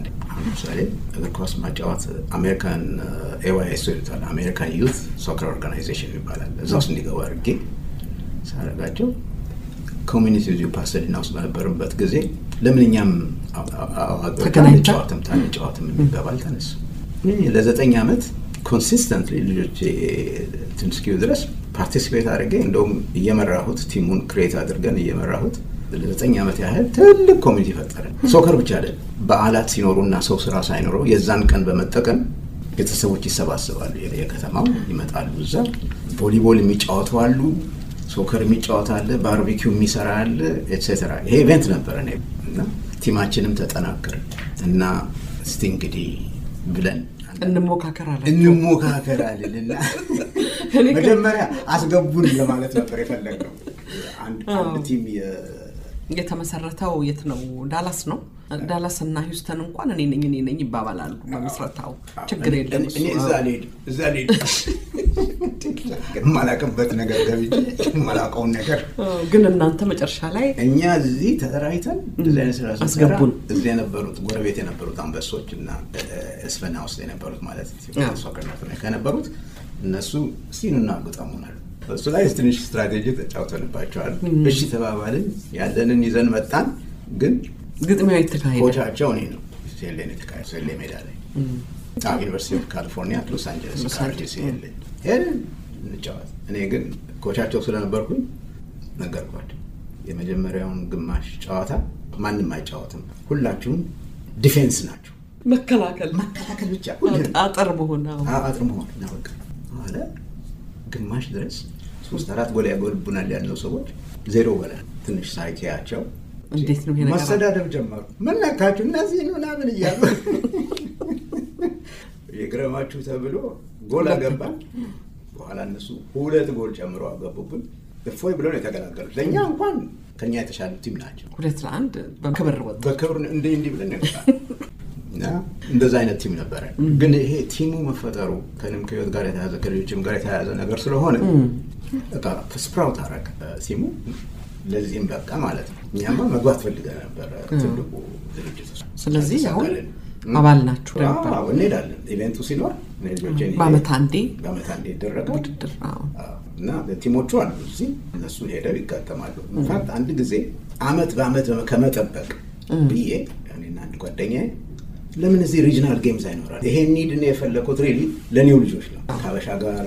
Speaker 3: ለምሳሌ እግር ኳስ ማጫወት አሜሪካን AYS ይሉታል አሜሪካን ዩት ሶከር ኦርጋናይዜሽን ይባላል። እዛ ውስጥ እንዲገቡ አድርጌ ሳረጋቸው ኮሚኒቲ ዩ ፓሰዲና ውስጥ በነበረበት ጊዜ ለምን እኛም ተገናኝተን ታንጫወትም የሚባል ተነሱ። ለ9 ዓመት ኮንሲስተንትሊ ልጆች ትንስኪው ድረስ ፓርቲሲፔት አድርጌ እንደውም እየመራሁት ቲሙን ክሬት አድርገን እየመራሁት ለ9 ዓመት ያህል ትልቅ ኮሚኒቲ ፈጠረን። ሶከር ብቻ አይደለም በዓላት ሲኖሩና ሰው ስራ ሳይኖረው የዛን ቀን በመጠቀም ቤተሰቦች ይሰባሰባሉ። የከተማው ይመጣሉ። እዛ ቮሊቦል የሚጫወቱ አሉ፣ ሶከር የሚጫወት አለ፣ ባርቢኪው የሚሰራ አለ ኤትሴተራ። ይሄ ኢቨንት ነበር እና ቲማችንም ተጠናከረ እና እስቲ እንግዲህ ብለን እንሞካከራለን እና መጀመሪያ አስገቡን ለማለት ነበር የፈለግነው። አንድ ቲም
Speaker 2: የተመሰረተው የት ነው? ዳላስ ነው። ዳላስ እና ሂውስተን እንኳን እኔ ነኝ ይባባላሉ በመስረታው። ችግር የለም።
Speaker 3: እኔ እዛ ልሄድ ማላቀበት ነገር ገብቼ ማላቀውን ነገር
Speaker 2: ግን እናንተ መጨረሻ ላይ
Speaker 3: እኛ እዚህ ተደራጅተን እዚህ አይነት ስራ አስገቡን። እዚህ የነበሩት ጎረቤት የነበሩት አንበሶች እና እስፈና ውስጥ የነበሩት ማለት ሶከር ነው ከነበሩት እነሱ ሲኑና ገጣሙናል። እሱ ላይ ትንሽ ስትራቴጂ ተጫውተንባቸዋል። እሺ ተባባልን። ያለንን ይዘን መጣን። ግን
Speaker 2: ግጥሚያው የተካሄደ
Speaker 3: ኮቻቸው እኔ ነው ሴሌን የተካሄደ ሴሌ ሜዳ ላይ ዩኒቨርሲቲ ኦፍ ካሊፎርኒያ ሎስ አንጀለስ ካርዲስ ሄደን እንጫወት። እኔ ግን ኮቻቸው ስለነበርኩኝ ነገርኳቸው የመጀመሪያውን ግማሽ ጨዋታ ማንም አይጫወትም፣ ሁላችሁም ዲፌንስ ናችሁ፣ መከላከል ብቻ
Speaker 2: አጥር መሆን ነው
Speaker 3: በቃ አለ። ግማሽ ድረስ 3-4 ጎል ያጎልቡናል ያለው ሰዎች 0 በላ ትንሽ ሳይኪያቸው
Speaker 2: እንዴት ነው ይሄ ነገር
Speaker 3: ማሰዳደብ ጀመሩ። ምን ነካችሁ እነዚህ ነው ምናምን እያሉ የግረማችሁ ተብሎ ጎል አገባ። በኋላ እነሱ 2 ጎል ጨምረው አገቡብን። እፎይ ብለው ነው የተገላገሉት። ለኛ እንኳን ከኛ የተሻለ ቲም ናቸው።
Speaker 2: 2-1 በክብር ወጣ።
Speaker 3: በክብር እንዴ ብለን ነው እና እንደዛ አይነት ቲም ነበር። ግን ይሄ ቲሙ መፈጠሩ ከንም ከህይወት ጋር የተያዘ ከልጆችም ጋር የተያዘ ነገር ስለሆነ በቃ ስፕራውት አረገ ቲሙ። ለዚህም በቃ ማለት ነው እኛማ መግባት ፈልገን ነበር ትልቁ ድርጅት ውስጥ።
Speaker 2: ስለዚህ አሁን አባል ናችሁ ነበር።
Speaker 3: እንሄዳለን ኢቨንቱ ሲኖር ልጆችን
Speaker 2: በአመት አንዴ
Speaker 3: ይደረጋል። እና ቲሞቹ አሉ እዚህ እነሱ ሄደው ይጋጠማሉ። እንኳን አንድ ጊዜ በአመት ከመጠበቅ ብዬ እኔና አንድ ጓደኛዬ ለምን እዚህ ሪጂናል ጌምስ አይኖራል? ይሄ ኒድ ነው የፈለኩት ሪሊ ለኒው ልጆች ነው። ካበሻ ጋር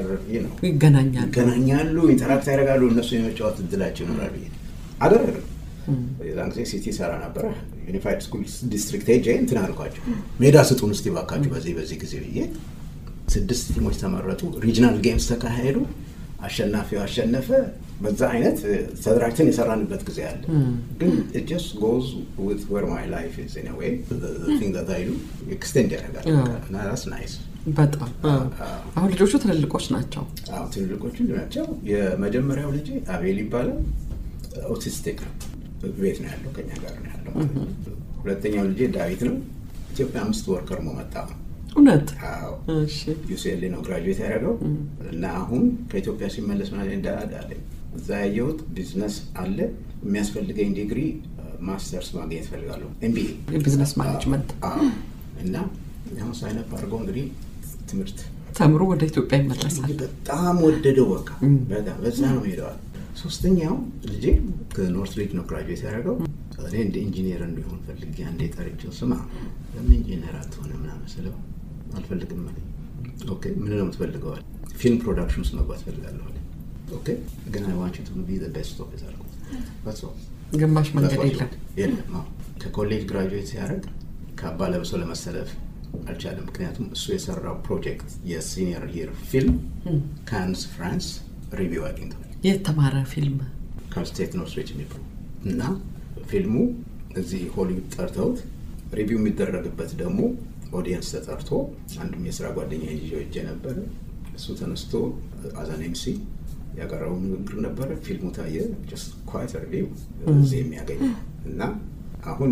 Speaker 3: ይገናኛሉ፣ ኢንተራክት ያደርጋሉ፣ እነሱ የመጫወት እድላቸው ይኖራል። አደረገ የዛን ጊዜ ሲቲ ሰራ ነበር ዩኒፋይድ ስኩል ዲስትሪክት ሄጄ እንትን አልኳቸው ሜዳ ስጡን እስቲ ባካችሁ በዚህ ጊዜ ብዬ 6 ቲሞች ተመረጡ። ሪጂናል ጌምስ ተካሄዱ። አሸናፊው አሸነፈ። በዛ አይነት ተደራጅተን የሰራንበት ጊዜ አለ። ግን it just goes with where my life is in a way the thing that I do extend ያደርጋል እና that's nice
Speaker 2: በጣም አሁን ልጆቹ ትልልቆች ናቸው።
Speaker 3: ትልልቆቹ ናቸው። የመጀመሪያው ልጅ አቤል ይባላል። ኦቲስቲክ ነው። ቤት ነው ያለው ከኛ ጋር ነው ያለው። ሁለተኛው ልጅ ዳዊት ነው። ኢትዮጵያ 5 ወር ከርሞ መጣ።
Speaker 2: እውነት?
Speaker 3: እሺ ዩሲኤል ነው ግራጁዌት ያደረገው እና አሁን ከኢትዮጵያ ሲመለስ ማለት እንዳዳለኝ እዛ ያየሁት ቢዝነስ አለ የሚያስፈልገኝ ዲግሪ ማስተርስ ማግኘት ፈልጋለሁ ኤምቢኤ
Speaker 2: ቢዝነስ ማኔጅመንት
Speaker 3: እና ያው ሳይን አፕ አድርጎ እንግዲህ ትምህርት
Speaker 2: ተምሮ ወደ ኢትዮጵያ ይመለሳል።
Speaker 3: በጣም ወደደው በቃ በጣም በዛ ነው ሄደዋል። ሶስተኛው ልጄ ከኖርት ሪጅ ነው ግራጁዌት ያደረገው። እኔ እንደ ኢንጂነር እንዲሆን ፈልጌ አንዴ ጠርቼው ስማ ለምን ኢንጂነር አትሆንም ምናምን ስለው አልፈልግም ማለት ኦኬ ምን ነው የምትፈልገው? ፊልም ፕሮዳክሽን ውስጥ መግባት ፈልጋለሁ። ኦኬ ግን I want you to be the best of it አልኩት። that's all
Speaker 2: ግማሽ መንገድ
Speaker 3: የለም። ከኮሌጅ ግራጁዌት ሲያደርግ ካባ ለብሶ ለመሰለፍ አልቻለም። ምክንያቱም እሱ የሰራው ፕሮጀክት የሲኒየር ይር ፊልም ካንስ ፍራንስ ሪቪው አግኝቷል።
Speaker 2: የተማረ ፊልም
Speaker 3: ከስቴት ነው ስዊች የሚባል እና ፊልሙ እዚህ ሆሊውድ ጠርተውት ሪቪው የሚደረግበት ደግሞ ኦዲየንስ ተጠርቶ አንድም የሥራ ጓደኛ ይዤ ነበር። እሱ ተነስቶ አዛን ኤምሲ ያቀረበው ንግግር ነበር። ፊልሙ ታየ። just quite a review እዚህ የሚያገኝ እና አሁን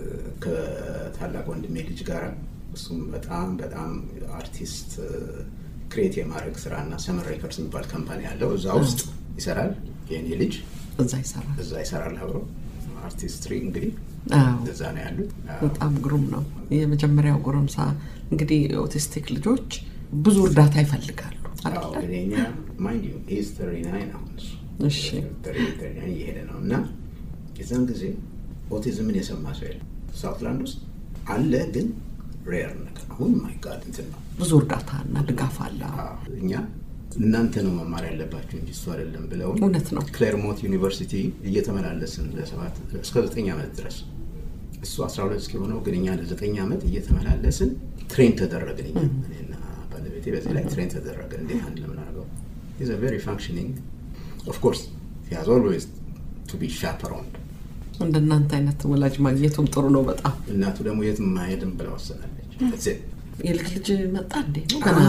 Speaker 3: ከታላቅ ወንድሜ ልጅ ጋር እሱም በጣም አርቲስት ክሬት የማድረግ ስራና ሰመር ሬከርድስ የሚባል ካምፓኒ ያለው እዛ ውስጥ ይሰራል። የኔ ልጅ እዛ ይሰራል አብሮ አርቲስትሪ እንግዲህ እዛ ነው ያሉት።
Speaker 2: በጣም ግሩም ነው። የመጀመሪያው ጎረምሳ እንግዲህ ኦቲስቲክ ልጆች ብዙ እርዳታ ይፈልጋሉ
Speaker 3: አይደል? እኛ ማይንድ ዩ ኢዝ 39 አሁን
Speaker 2: እሺ
Speaker 3: 39 እየሄደ ነው እና የዛን ጊዜ ኦቲዝምን የሰማ ሰው የለም ሳውትላንድ ውስጥ አለ፣ ግን ሬር ነገር። አሁን ማይ ጋድ እንትን ነው
Speaker 2: ብዙ እርዳታ እና ድጋፍ አለ።
Speaker 3: እኛ እናንተ ነው መማር ያለባችሁ እንጂ እሱ አይደለም ብለው
Speaker 2: እውነት ነው።
Speaker 3: ክሌርሞንት ዩኒቨርሲቲ እየተመላለስን ለ7 እስከ 9 ዓመት ድረስ እሱ 12 እስኪሆነው ግን እኛ ለ9 ዓመት እየተመላለስን ትሬን ተደረግን። እኔና ባለቤቴ በዚህ ላይ ትሬን ተደረግን። እንዴት አንድ ለምን አድርገው is a very functioning, of course he has always to be chaperoned።
Speaker 2: እንደናንተ አይነት ወላጅ ማግኘቱም ጥሩ ነው በጣም።
Speaker 3: እናቱ ደግሞ የት ማይሄድም ብለው ወሰናለች።
Speaker 2: የልጅ ልጅ መጣ እንዴ ነው ገና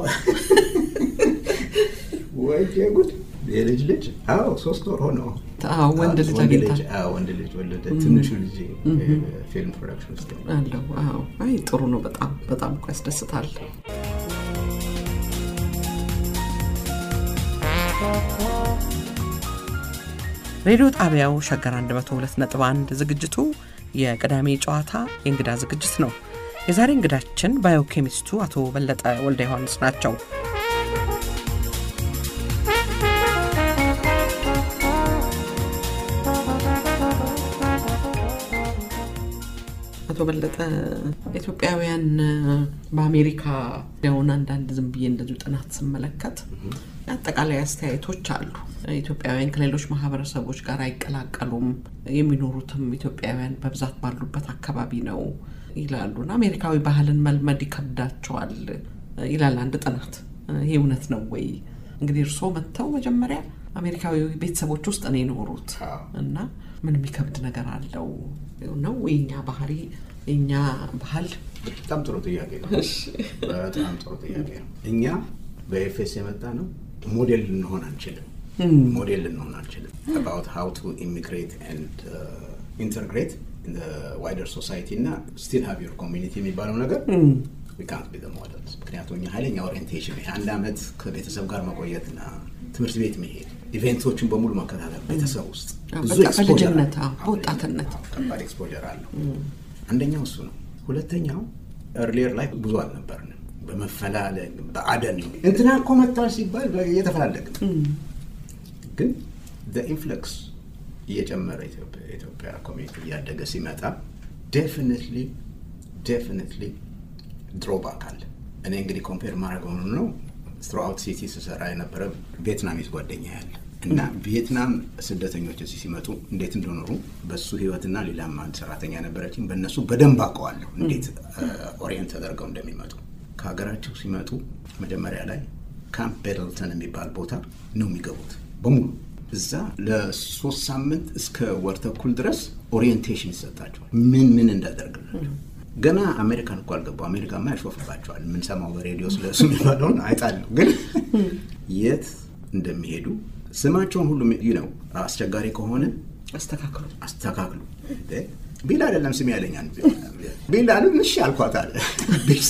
Speaker 3: ወይ ጉድ! የልጅ ልጅ 3 ወር ሆነው
Speaker 2: ወንድ ልጅ አግኝታ
Speaker 3: ወንድ ልጅ ወለደ። ትንሹ ልጅ ፊልም ፕሮዳክሽን ውስጥ
Speaker 2: አለው። አይ ጥሩ ነው በጣም በጣም እኮ ያስደስታል። ሬዲዮ ጣቢያው ሸገር 102.1 ዝግጅቱ የቅዳሜ ጨዋታ የእንግዳ ዝግጅት ነው። የዛሬ እንግዳችን ባዮኬሚስቱ አቶ በለጠ ወልደ ዮሐንስ ናቸው። አቶ በለጠ ኢትዮጵያውያን በአሜሪካ ያውን አንዳንድ ዝም ብዬ እንደዚህ ጥናት ስመለከት አጠቃላይ አስተያየቶች አሉ። ኢትዮጵያውያን ከሌሎች ማህበረሰቦች ጋር አይቀላቀሉም፣ የሚኖሩትም ኢትዮጵያውያን በብዛት ባሉበት አካባቢ ነው ይላሉና አሜሪካዊ ባህልን መልመድ ይከብዳቸዋል ይላል አንድ ጥናት። ይሄ እውነት ነው ወይ? እንግዲህ እርሶ መተው መጀመሪያ አሜሪካዊ ቤተሰቦች ውስጥ ነው የኖሩት እና ምን የሚከብድ ነገር አለው ነው የኛ ባህሪ የኛ ባህል?
Speaker 3: በጣም ጥሩ ጥያቄ ነው። በጣም ጥሩ ጥያቄ ነው። እኛ በኤፍኤስ የመጣ ነው ሞዴል ልንሆን አንችልም። about how to immigrate and integrate in the wider society እና still have your community የሚባለው ነገር we can't be the models። ምክንያቱም እኛ ኃይለኛ ኦሪየንቴሽን አንድ አመት ከቤተሰብ ጋር መቆየትና ትምህርት ቤት መሄድ ኢቨንቶችን በሙሉ መከታተል ቤተሰብ ውስጥ ብዙ ኤክስፖዠር
Speaker 2: ወጣትነት
Speaker 3: ከባድ ኤክስፖዠር አለው። አንደኛው እሱ ነው። ሁለተኛው earlier ላይ ብዙ አልነበርንም። በመፈላለግ በአደን እንትና እኮ መጣል ሲባል እየተፈላለግን ግን the influx እየጨመረ ኢትዮጵያ ኮሚኒቲ እያደገ ሲመጣ definitely drawback አለ። እኔ እንግዲህ ኮምፔር ማድረገው ነው throughout city ስሰራ የነበረ ቪየትናሚዝ ጓደኛ ያለ እና ቪየትናም ስደተኞች እዚህ ሲመጡ እንዴት እንደኖሩ በሱ ህይወትና ሌላም አንድ ሰራተኛ ነበረችኝ በእነሱ በደንብ አውቀዋለሁ እንዴት ኦሪየንት ተደርገው እንደሚመጡ። ከሀገራቸው ሲመጡ መጀመሪያ ላይ ካምፕ ቤድልተን የሚባል ቦታ ነው የሚገቡት በሙሉ። እዛ ለ3 ሳምንት እስከ ወር ተኩል ድረስ ኦሪየንቴሽን ይሰጣቸዋል ምን እንዳደርግላቸው። ገና አሜሪካን እኮ አልገቡ። አሜሪካማ ያሾፍባቸዋል። ምን ሰማው በሬዲዮ ስለሱ የሚባለውን አይጣለሁ። ግን የት እንደሚሄዱ ስማቸውን ሁሉ ነው አስቸጋሪ ከሆነ አስተካክሉ ቢል አይደለም ስም ያለኛል ቢል አሉ ምሽ አልኳታል ቢስ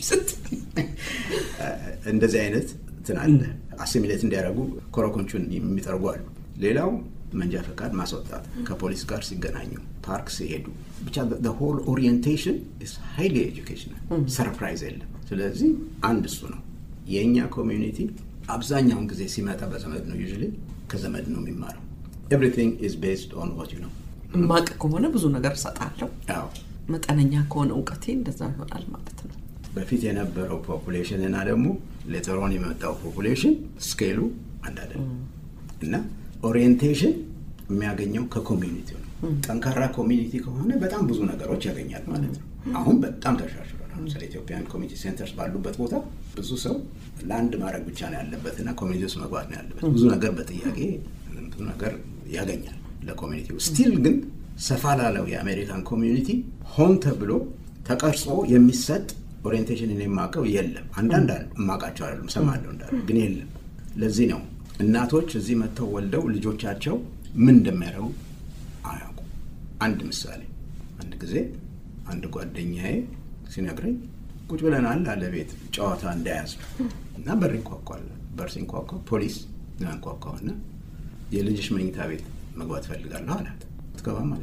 Speaker 3: እንደዚህ አይነት ትናለ አሲሚሌት እንዲያደርጉ ኮረኮንቹን የሚጠርጉ አሉ። ሌላው መንጃ ፈቃድ ማስወጣት ከፖሊስ ጋር ሲገናኙ ፓርክ ሲሄዱ ብቻ the whole orientation is highly educational surprise የለም። ስለዚህ አንድ እሱ ነው። የኛ ኮሚኒቲ አብዛኛውን ጊዜ ሲመጣ በዘመድ ነው usually ከዘመድ ነው የሚማረው። everything is based on what you know።
Speaker 2: ማቅ ከሆነ ብዙ ነገር ሰጣለው። አዎ መጠነኛ ከሆነ ዕውቀቴ እንደዛ ይሆናል ማለት ነው።
Speaker 3: በፊት የነበረው ፖፑሌሽን እና ደግሞ ሌተሮን የመጣው ፖፑሌሽን ስኬሉ አንድ አይደለም እና ኦሪየንቴሽን የሚያገኘው ከኮሚኒቲው ነው። ጠንካራ ኮሚኒቲ ከሆነ በጣም ብዙ ነገሮች ያገኛል ማለት ነው። አሁን በጣም ተሻሽሏል። ስለ ኢትዮጵያን ኮሚኒቲ ሴንተርስ ባሉበት ቦታ ብዙ ሰው ላንድ ማድረግ ብቻ ነው ያለበትና ኮሚኒቲ ውስጥ መግባት ነው ያለበት። ብዙ ነገር በጥያቄ ብዙ ነገር ያገኛል ለኮሚኒቲው። ስቲል ግን ሰፋ ላለው የአሜሪካን ኮሚኒቲ ሆን ተብሎ ተቀርጾ የሚሰጥ ኦሪየንቴሽን የማቀው የለም። አንዳንድ ማቃቸው አይደለም ሰማለው እንዳለ ግን የለም። ለዚህ ነው እናቶች እዚህ መተው ወልደው ልጆቻቸው ምን እንደሚያደርጉ አያውቁ። አንድ ምሳሌ አንድ ጊዜ አንድ ጓደኛዬ ሲነግረኝ ቁጭ ብለናል አለ ቤት ጨዋታ እንዳያዝ እና በር ሲንኳኳ ፖሊስ አንኳኳውና የልጅሽ መኝታ ቤት መግባት ፈልጋለሁ አላት። ትገባም አለችው።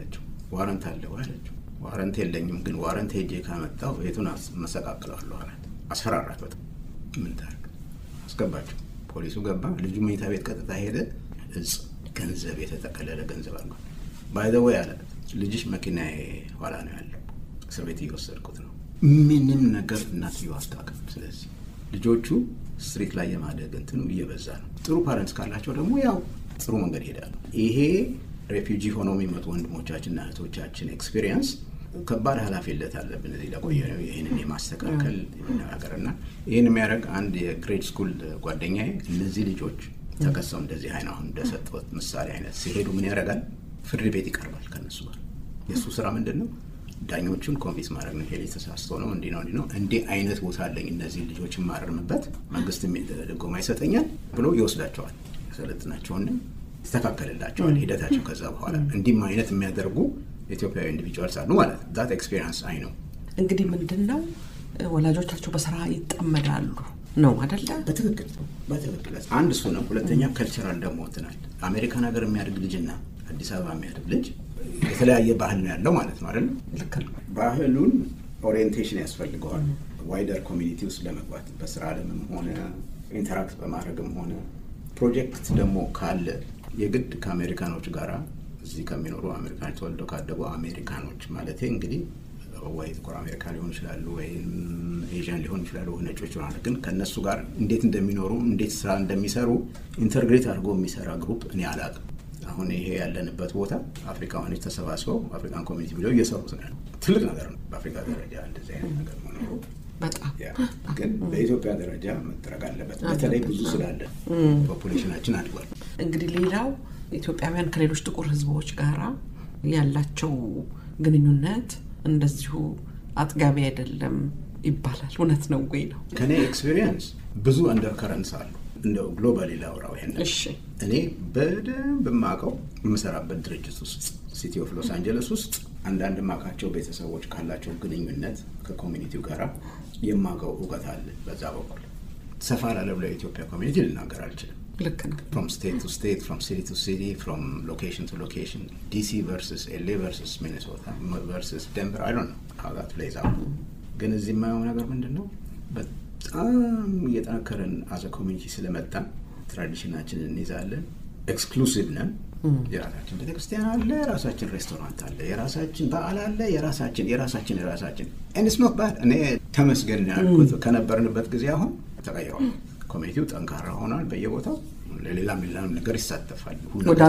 Speaker 3: ዋረንት አለው አለችው። ዋረንት የለኝም ግን ዋረንት ሄጄ ካመጣው ቤቱን መሰቃቅለዋለሁ አላት። አስፈራራት። በጣም ምን ታርግ አስገባቸው። ፖሊሱ ገባ። ልጁ መኝታ ቤት ቀጥታ ሄደ። እጽ ገንዘብ የተጠቀለለ ገንዘብ አልኳት። ባይ ዘ ወይ አላት ልጅሽ መኪናዬ ኋላ ነው ያለው፣ እስር ቤት እየወሰድኩት ነው። ምንም ነገር እናትየው አታውቅም። ስለዚህ ልጆቹ ስትሪት ላይ የማደግ እንትኑ እየበዛ ነው። ጥሩ ፓረንትስ ካላቸው ደግሞ ያው ጥሩ መንገድ ይሄዳሉ። ይሄ ሬፊውጂ ሆነው የሚመጡ ወንድሞቻችንና እህቶቻችን ኤክስፒሪየንስ ከባድ ኃላፊነት አለብን። እዚህ ለቆየ ነው ይሄንን የማስተካከል ነገርና ይሄን የሚያደርግ አንድ የግሬድ ስኩል ጓደኛዬ እነዚህ ልጆች ተከሰው እንደዚህ አይነት አሁን እንደሰጠሁት ምሳሌ አይነት ሲሄዱ ምን ያደርጋል? ፍርድ ቤት ይቀርባል ከነሱ ጋር። የሱ ስራ ምንድነው? ዳኞቹን ኮንቪንስ ማድረግ ነው። ሄሊ ተሳስቶ ነው እንዲህ ነው እንዲህ አይነት ቦታ አለኝ እነዚህ ልጆች ማረምበት መንግስት የሚደረገው ማይሰጠኛል ብሎ ይወስዳቸዋል። ሰለጥናቸውና ይስተካከልላቸዋል ሂደታቸው። ከዛ በኋላ እንዲህ አይነት የሚያደርጉ ኢትዮጵያዊ ኢንዲቪጁዋልስ አሉ ማለት ዳት ኤክስፒሪየንስ አይ ነው።
Speaker 2: እንግዲህ ምንድነው ወላጆቻቸው በስራ ይጠመዳሉ ነው አይደለ?
Speaker 3: በትክክል አንድ እሱ ነው። ሁለተኛ ካልቸራል ደግሞ እንትናል አሜሪካን ሀገር የሚያድግ ልጅና አዲስ አበባ የሚያድግ ልጅ የተለያየ ባህል ነው ያለው ማለት ነው አይደል?
Speaker 2: ልክ ነው።
Speaker 3: ባህሉን ኦሪየንቴሽን ያስፈልገዋል ዋይደር ኮሚኒቲ ውስጥ ለመግባት በስራ ዓለምም ሆነ ኢንተራክት በማድረግም ሆነ ፕሮጀክት ደግሞ ካለ የግድ ከአሜሪካኖች ጋራ እዚህ ከሚኖሩ አሜሪካኖች ተወልደው ካደጉ አሜሪካኖች ማለት እንግዲህ ወይ ጥቁር አሜሪካ ሊሆን ይችላሉ ወይ ኤዥያን ሊሆን ይችላሉ ወይ ነጮች ሆነ ግን ከነሱ ጋር እንዴት እንደሚኖሩ እንዴት ስራ እንደሚሰሩ ኢንተግሬት አድርጎ የሚሰራ ግሩፕ እኔ አላውቅም። አሁን ይሄ ያለንበት ቦታ አፍሪካኖች ተሰባስበው አፍሪካን ኮሚኒቲ ብለው እየሰሩት ነው። ትልቅ ነገር ነው በአፍሪካ ደረጃ እንደዚህ አይነት ነገር መኖሩ
Speaker 2: በጣም
Speaker 3: ግን በኢትዮጵያ ደረጃ መደረግ አለበት። በተለይ ብዙ ስላለ ፖፑሌሽናችን አድጓል።
Speaker 2: እንግዲህ ሌላው ኢትዮጵያውያን ከሌሎች ጥቁር ህዝቦች ጋራ ያላቸው ግንኙነት እንደዚሁ አጥጋቢ አይደለም ይባላል። እውነት ነው ወይ ነው?
Speaker 3: ከኔ ኤክስፒሪየንስ ብዙ አንደርከረንስ አሉ። እንደው ግሎባሊ ላውራው ይሄን
Speaker 2: እሺ
Speaker 3: እኔ በደንብ ማቀው የምሰራበት ድርጅት ውስጥ ሲቲ ኦፍ ሎስ አንጀለስ ውስጥ አንዳንድ ማቃቸው ቤተሰቦች ካላቸው ግንኙነት ከኮሚኒቲው ጋራ የማቀው እውቀት አለ። በዛ በኩል ሰፋ ላለ ብለ ኢትዮጵያ ኮሚኒቲ ልናገር አልችልም።
Speaker 2: ልክ ነው።
Speaker 3: from state to state, from city to city, from location to location, DC versus LA versus Minnesota versus Denver, I don't know how that plays out. ግን እዚህ የማየው ነገር ምንድነው? በጣም እየጠነከረን as a community ስለመጣ ትራዲሽናችንን እንይዛለን። ኤክስክሉሲቭ ነን። የራሳችን ቤተክርስቲያን አለ፣ የራሳችን ሬስቶራንት አለ፣ የራሳችን በዓል አለ፣ የራሳችን and it's not bad። እኔ ተመስገን ያልኩት ከነበርንበት ጊዜ አሁን ተቀይሯል። ኮሚኒቲው ጠንካራ ሆኗል። በየቦታው ለሌላም ነገር ይሳተፋል።
Speaker 2: ወደ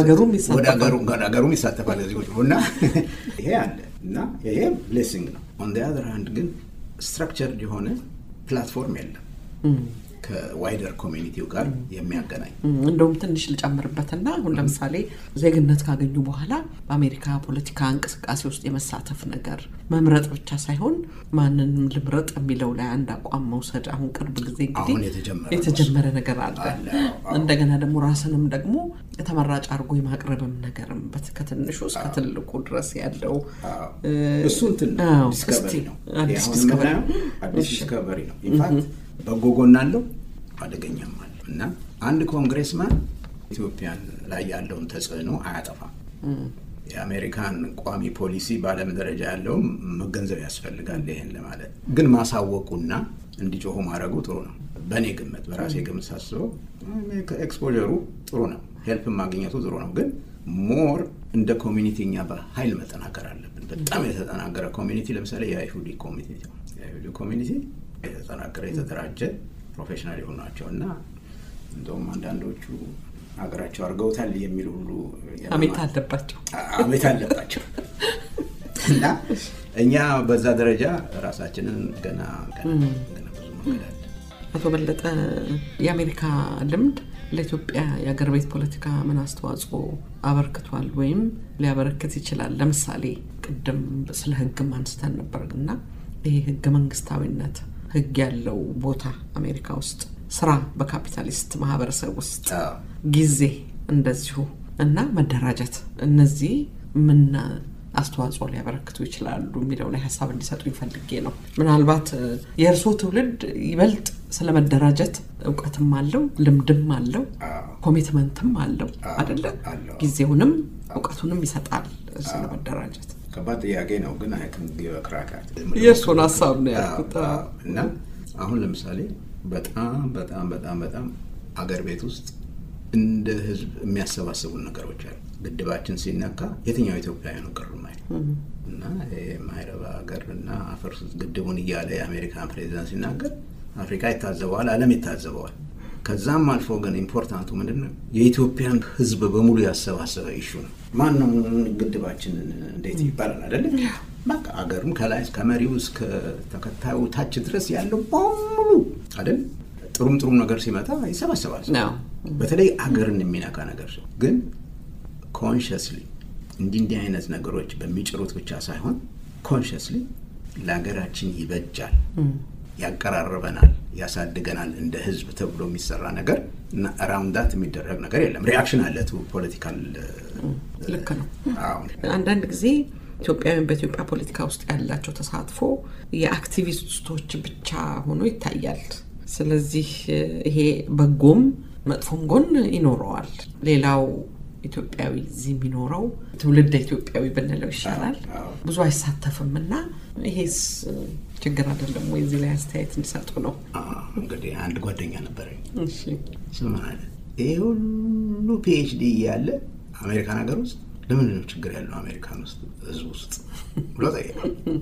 Speaker 2: ሀገሩም
Speaker 3: ይሳተፋል። እዚህ ሆና ይሄ አለ እና ይሄ ብሌሲንግ ነው። on the other hand ግን ስትራክቸርድ የሆነ ፕላትፎርም የለም ከዋይደር ኮሚኒቲው ጋር የሚያገናኝ።
Speaker 2: እንደውም ትንሽ ልጨምርበትና አሁን ለምሳሌ ዜግነት ካገኙ በኋላ በአሜሪካ ፖለቲካ እንቅስቃሴ ውስጥ የመሳተፍ ነገር መምረጥ ብቻ ሳይሆን ማንንም ልምረጥ የሚለው ላይ አንድ አቋም መውሰድ አሁን ቅርብ ጊዜ እንግዲህ የተጀመረ ነገር አለ። እንደገና ደግሞ ራስንም ደግሞ ተመራጭ አድርጎ የማቅረብም ነገርም ከትንሹ እስከ ትልቁ ድረስ ያለው
Speaker 3: እሱን ዲስከቨሪ ነው። አዲስ ዲስከቨሪ ነው። ኢንፋክት በጎ ጎን አለው አደገኛም አለ እና አንድ ኮንግሬስማን ኢትዮጵያን ላይ ያለውን ተጽዕኖ አያጠፋም። የአሜሪካን ቋሚ ፖሊሲ ባለም ደረጃ ያለው መገንዘብ ያስፈልጋል። ይሄን ለማለት ግን ማሳወቁና እንዲጮሁ ማድረጉ ጥሩ ነው። በእኔ ግምት በራሴ ግምት ሳስበው ኤክስፖዠሩ ጥሩ ነው፣ ሄልፕ ማግኘቱ ጥሩ ነው። ግን ሞር እንደ ኮሚኒቲኛ በኃይል መጠናከር አለብን። በጣም የተጠናከረ ኮሚኒቲ ለምሳሌ የአይሁዲ ኮሚኒቲ የተጠናከረ የተደራጀ ፕሮፌሽናል የሆናቸውና እንደውም አንዳንዶቹ ሀገራቸው አድርገውታል የሚሉ ሁሉ
Speaker 2: አሜት አለባቸው
Speaker 3: እና እኛ በዛ ደረጃ ራሳችንን ገና ብዙ መንገድ አለ።
Speaker 2: አቶ በለጠ የአሜሪካ ልምድ ለኢትዮጵያ የሀገር ቤት ፖለቲካ ምን አስተዋጽኦ አበርክቷል ወይም ሊያበረክት ይችላል? ለምሳሌ ቅድም ስለ ህግ ማንስተን ነበርና ይሄ ህገ መንግስታዊነት ህግ ያለው ቦታ አሜሪካ ውስጥ ስራ በካፒታሊስት ማህበረሰብ ውስጥ ጊዜ እንደዚሁ እና መደራጀት እነዚህ ምን አስተዋጽኦ ሊያበረክቱ ይችላሉ የሚለው ላይ ሐሳብ እንዲሰጡ ይፈልጌ ነው። ምናልባት የእርሶ ትውልድ ይበልጥ ስለመደራጀት ዕውቀትም አለው ልምድም አለው ኮሚትመንትም አለው አይደለ? ጊዜውንም ዕውቀቱንም ይሰጣል ስለመደራጀት።
Speaker 3: ከባድ ጥያቄ ነው ግን አይተም ቢወክራካት
Speaker 2: የእሱን ሀሳብ ነው ያልኩት።
Speaker 3: እና አሁን ለምሳሌ በጣም አገር ቤት ውስጥ እንደ ህዝብ የሚያሰባስቡ ነገሮች አሉ። ግድባችን ሲነካ የትኛው ኢትዮጵያዊ ነው ቅርማይ እና የማይረባ ሀገርና አፈርስ ግድቡን እያለ የአሜሪካን ፕሬዚዳንት ሲናገር አፍሪካ ይታዘበዋል፣ ዓለም ይታዘበዋል። ከዛም አልፎ ግን ኢምፖርታንቱ ምንድነው የኢትዮጵያን ህዝብ በሙሉ ያሰባሰበ ኢሹ ነው። ማንንም ግድባችንን እንዴት ይባላል አይደል? በቃ አገርም ከላይ እስከ መሪው እስከ ተከታዩ ታች ድረስ ያለው በሙሉ አይደል? ጥሩም ነገር ሲመጣ ይሰባሰባል። በተለይ አገርን የሚነካ ነገር ነው። ግን ኮንሺየስሊ እንዲህ አይነት ነገሮች በሚጭሩት ብቻ ሳይሆን ኮንሺየስሊ ለሀገራችን ይበጃል፣ ያቀራርበናል፣ ያሳድገናል እንደ ህዝብ ተብሎ የሚሰራ ነገር እና አራውንድ ዳት የሚደረግ ነገር የለም። ሪአክሽን አለ ቱ ፖለቲካል
Speaker 2: ልክ ነው። አንዳንድ ጊዜ ኢትዮጵያውያን በኢትዮጵያ ፖለቲካ ውስጥ ያላቸው ተሳትፎ የአክቲቪስቶች ብቻ ሆኖ ይታያል። ስለዚህ ይሄ በጎም መጥፎም ጎን ይኖረዋል። ሌላው ኢትዮጵያዊ እዚህ የሚኖረው ትውልደ ኢትዮጵያዊ ብንለው ይሻላል፣ ብዙ አይሳተፍምና ይሄስ ችግር አይደለም ወይ? እዚህ ላይ አስተያየት እንዲሰጡ ነው።
Speaker 3: እንግዲህ አንድ ጓደኛ ነበረኝ። እሺ ስማለ ይሄ ሁሉ ፒኤችዲ ያለ አሜሪካን ሀገር ውስጥ ለምን ነው ችግር ያለው አሜሪካን ውስጥ ህዝብ ውስጥ ብሎ ጠየቀ።